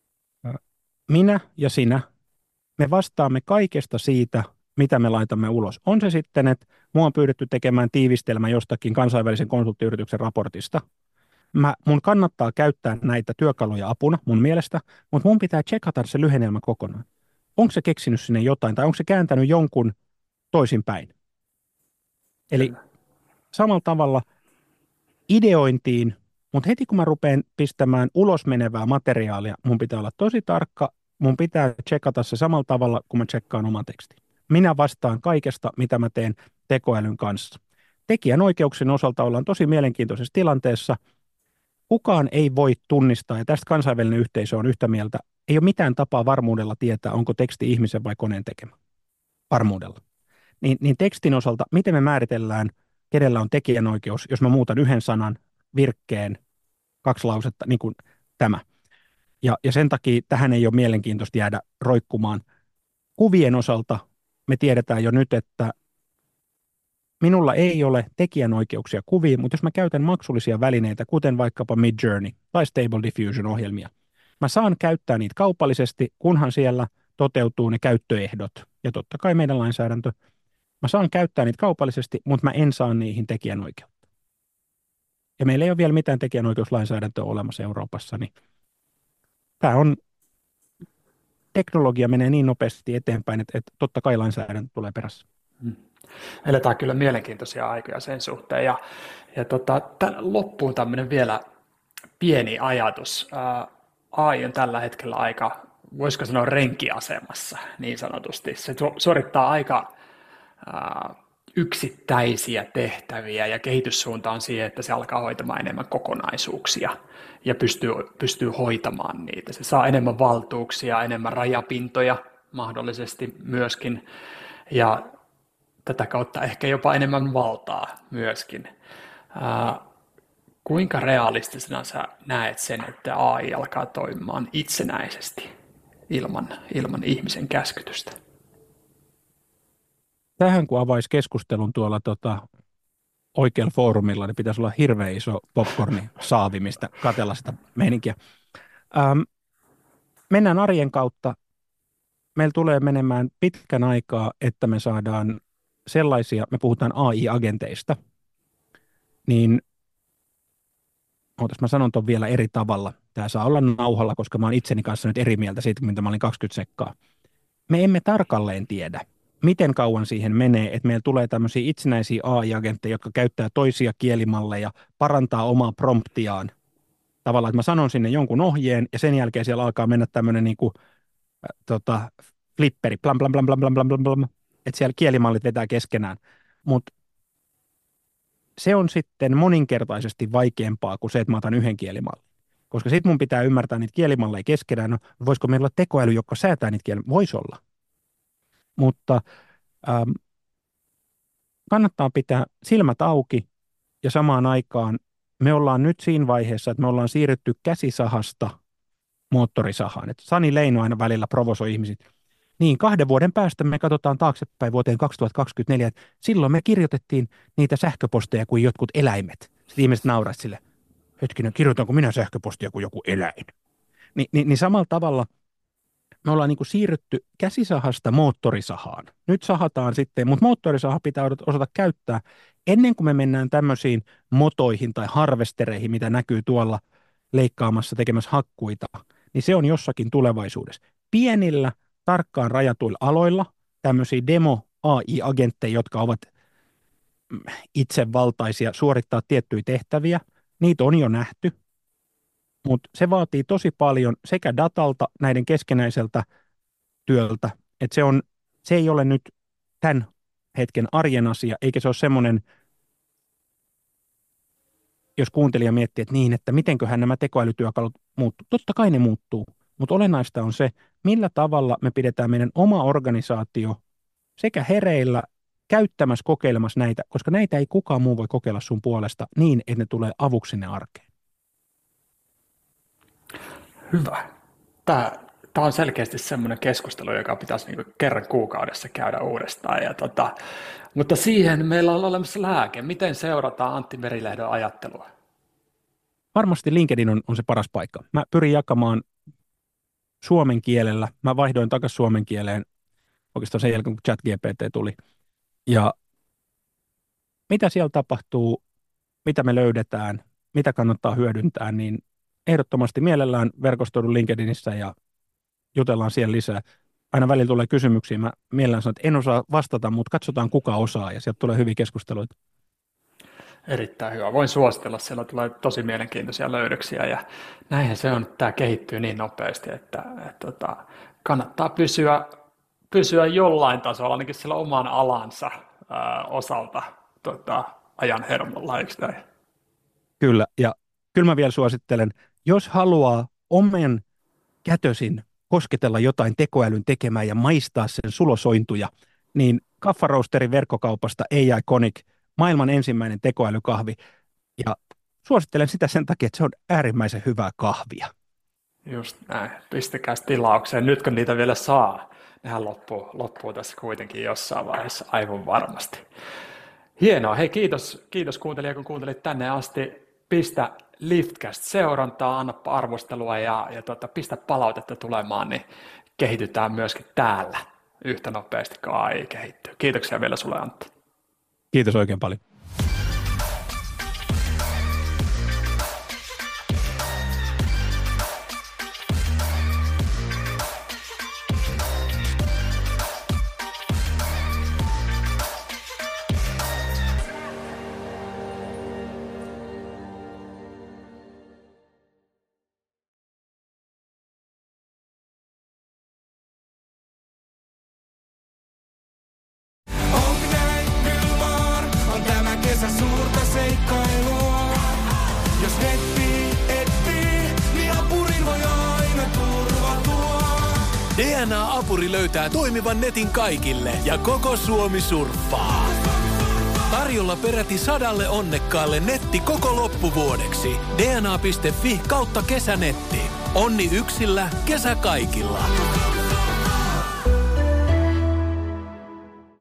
minä ja sinä, me vastaamme kaikesta siitä, mitä me laitamme ulos. On se sitten, että mua on pyydetty tekemään tiivistelmä jostakin kansainvälisen konsulttiyrityksen raportista. Mä, mun kannattaa käyttää näitä työkaluja apuna mun mielestä, mutta mun pitää checkata se lyhennelmä kokonaan. Onko se keksinyt sinne jotain tai onko se kääntänyt jonkun toisinpäin? Eli samalla tavalla ideointiin, mutta heti kun mä rupean pistämään ulos menevää materiaalia, mun pitää olla tosi tarkka, mun pitää checkata se samalla tavalla, kun mä checkkaan oman tekstin. Minä vastaan kaikesta, mitä mä teen tekoälyn kanssa. Tekijänoikeuksien osalta ollaan tosi mielenkiintoisessa tilanteessa. Kukaan ei voi tunnistaa, ja tästä kansainvälinen yhteisö on yhtä mieltä, ei ole mitään tapaa varmuudella tietää, onko teksti ihmisen vai koneen tekemä. Varmuudella. Niin, niin tekstin osalta, miten me määritellään, kenellä on tekijänoikeus, jos mä muutan yhden sanan, virkkeen, kaksi lausetta, niin kuin tämä. Ja, ja sen takia tähän ei ole mielenkiintoista jäädä roikkumaan. Kuvien osalta me tiedetään jo nyt, että minulla ei ole tekijänoikeuksia kuviin, mutta jos mä käytän maksullisia välineitä, kuten vaikkapa Midjourney tai Stable Diffusion-ohjelmia, mä saan käyttää niitä kaupallisesti, kunhan siellä toteutuu ne käyttöehdot. Ja totta kai meidän lainsäädäntö. Mä saan käyttää niitä kaupallisesti, mutta mä en saa niihin tekijänoikeutta. Ja meillä ei ole vielä mitään tekijänoikeuslainsäädäntöä olemassa Euroopassa, niin tämä on, teknologia menee niin nopeasti eteenpäin, että, että totta kai lainsäädäntö tulee perässä. Hmm. Eletään kyllä mielenkiintoisia aikoja sen suhteen. Ja, ja tota, tämän loppuun tämmöinen vielä pieni ajatus. Ää, A I on tällä hetkellä aika, voisiko sanoa renkiasemassa niin sanotusti. Se suorittaa aika ää, yksittäisiä tehtäviä ja kehityssuunta on siihen, että se alkaa hoitamaan enemmän kokonaisuuksia ja pystyy, pystyy hoitamaan niitä. Se saa enemmän valtuuksia, enemmän rajapintoja mahdollisesti myöskin ja tätä kautta ehkä jopa enemmän valtaa myöskin. Ää, kuinka realistisena sä näet sen, että A I alkaa toimimaan itsenäisesti ilman, ilman ihmisen käskytystä? Tähän kun avaisi keskustelun tuolla tota, oikealla foorumilla, niin pitäisi olla hirveän iso popcorni saavi, mistä katsella sitä meininkiä. Ähm, mennään arjen kautta. Meillä tulee menemään pitkän aikaa, että me saadaan sellaisia, me puhutaan A I-agenteista, niin ootas mä sanon ton vielä eri tavalla. Tämä saa olla nauhalla, koska mä oon itseni kanssa nyt eri mieltä siitä, mitä mä olin kaksikymmentä sekkaa. Me emme tarkalleen tiedä, miten kauan siihen menee, että meillä tulee tämmöisiä itsenäisiä A I-agentteja, jotka käyttää toisia kielimalleja, parantaa omaa promptiaan. Tavallaan, että mä sanon sinne jonkun ohjeen ja sen jälkeen siellä alkaa mennä tämmöinen niin kuin, äh, tota, flipperi, blam, blam, blam, blam, blam, blam, blam, blam, että siellä kielimallit vetää keskenään. Mutta se on sitten moninkertaisesti vaikeampaa kuin se, että mä otan yhden kielimallin. Koska sitten mun pitää ymmärtää niitä kielimalleja keskenään. No, voisiko meillä olla tekoäly, joka säätää niitä kielimalleja? Voisi olla. Mutta ähm, kannattaa pitää silmät auki ja samaan aikaan me ollaan nyt siinä vaiheessa, että me ollaan siirrytty käsisahasta moottorisahaan. Et Sani Leino aina välillä provosoi ihmiset. Niin, kahden vuoden päästä me katsotaan taaksepäin vuoteen kaksituhattakaksikymmentäneljä, että silloin me kirjoitettiin niitä sähköposteja kuin jotkut eläimet. Sitten ihmiset nauraisivat sille, hetkinen, kirjoitanko minä sähköpostia kuin joku eläin? Ni, niin, niin samalla tavalla me ollaan niin kuin siirrytty käsisahasta moottorisahaan. Nyt sahataan sitten, mutta moottorisaha pitää osata käyttää ennen kuin me mennään tämmöisiin motoihin tai harvestereihin, mitä näkyy tuolla leikkaamassa, tekemässä hakkuita, niin se on jossakin tulevaisuudessa. Pienillä, tarkkaan rajatuilla aloilla tämmöisiä demo-A I-agentteja, jotka ovat itsevaltaisia suorittaa tiettyjä tehtäviä, niitä on jo nähty, mutta se vaatii tosi paljon sekä datalta, näiden keskenäiseltä työltä, että se, on, se ei ole nyt tämän hetken arjen asia, eikä se ole semmoinen, jos kuuntelija miettii, että niin, että mitenköhän nämä tekoälytyökalut muuttuu. Totta kai ne muuttuu, mutta olennaista on se, millä tavalla me pidetään meidän oma organisaatio sekä hereillä, käyttämässä, kokeilemassa näitä, koska näitä ei kukaan muu voi kokeilla sun puolesta niin, että ne tulee avuksi sinne arkeen. Hyvä. Tämä, tämä on selkeästi semmoinen keskustelu, joka pitäisi niin kuin kerran kuukaudessa käydä uudestaan. Ja tota, mutta siihen meillä on olemassa lääke. Miten seurataan Antti Merilehdon ajattelua? Varmasti LinkedIn on, on se paras paikka. Mä pyrin jakamaan suomen kielellä. Mä vaihdoin takaisin suomen kieleen oikeastaan sen jälkeen, kun ChatGPT tuli. Ja mitä siellä tapahtuu, mitä me löydetään, mitä kannattaa hyödyntää, niin ehdottomasti mielellään verkostoidun LinkedInissä ja jutellaan siellä lisää. Aina välillä tulee kysymyksiä. Mä mielellään sanon, että en osaa vastata, mutta katsotaan kuka osaa ja sieltä tulee hyviä keskusteluita. Erittäin hyvä. Voin suositella, siellä tulee tosi mielenkiintoisia löydöksiä ja näinhän se on, että tämä kehittyy niin nopeasti, että, että, että kannattaa pysyä, pysyä jollain tasolla, ainakin sillä oman alansa ää, osalta tota, ajan hermolla, eikö näin? Kyllä, ja kyllä mä vielä suosittelen, jos haluaa omen kätösin kosketella jotain tekoälyn tekemään ja maistaa sen sulosointuja, niin Kaffa Roasterin verkkokaupasta A I Conic, maailman ensimmäinen tekoälykahvi. Ja suosittelen sitä sen takia, että se on äärimmäisen hyvää kahvia. Just näin. Pistäkää tilaukseen. Nyt kun niitä vielä saa, nehän loppuu, loppuu tässä kuitenkin jossain vaiheessa aivan varmasti. Hienoa. Hei, kiitos, kiitos kuuntelija, kun kuuntelit tänne asti. Pistä Liftcast-seurantaa, anna arvostelua ja, ja tota, pistä palautetta tulemaan, niin kehitytään myöskin täällä yhtä nopeasti kuin A I kehittyy. Kiitoksia vielä sulle, Antti. Kiitos oikein paljon. D N A-apuri löytää toimivan netin kaikille ja koko Suomi surffaa. Tarjolla peräti sadalle onnekkaalle netti koko loppuvuodeksi. D N A piste fi kautta kesänetti. Onni yksillä, kesä kaikilla.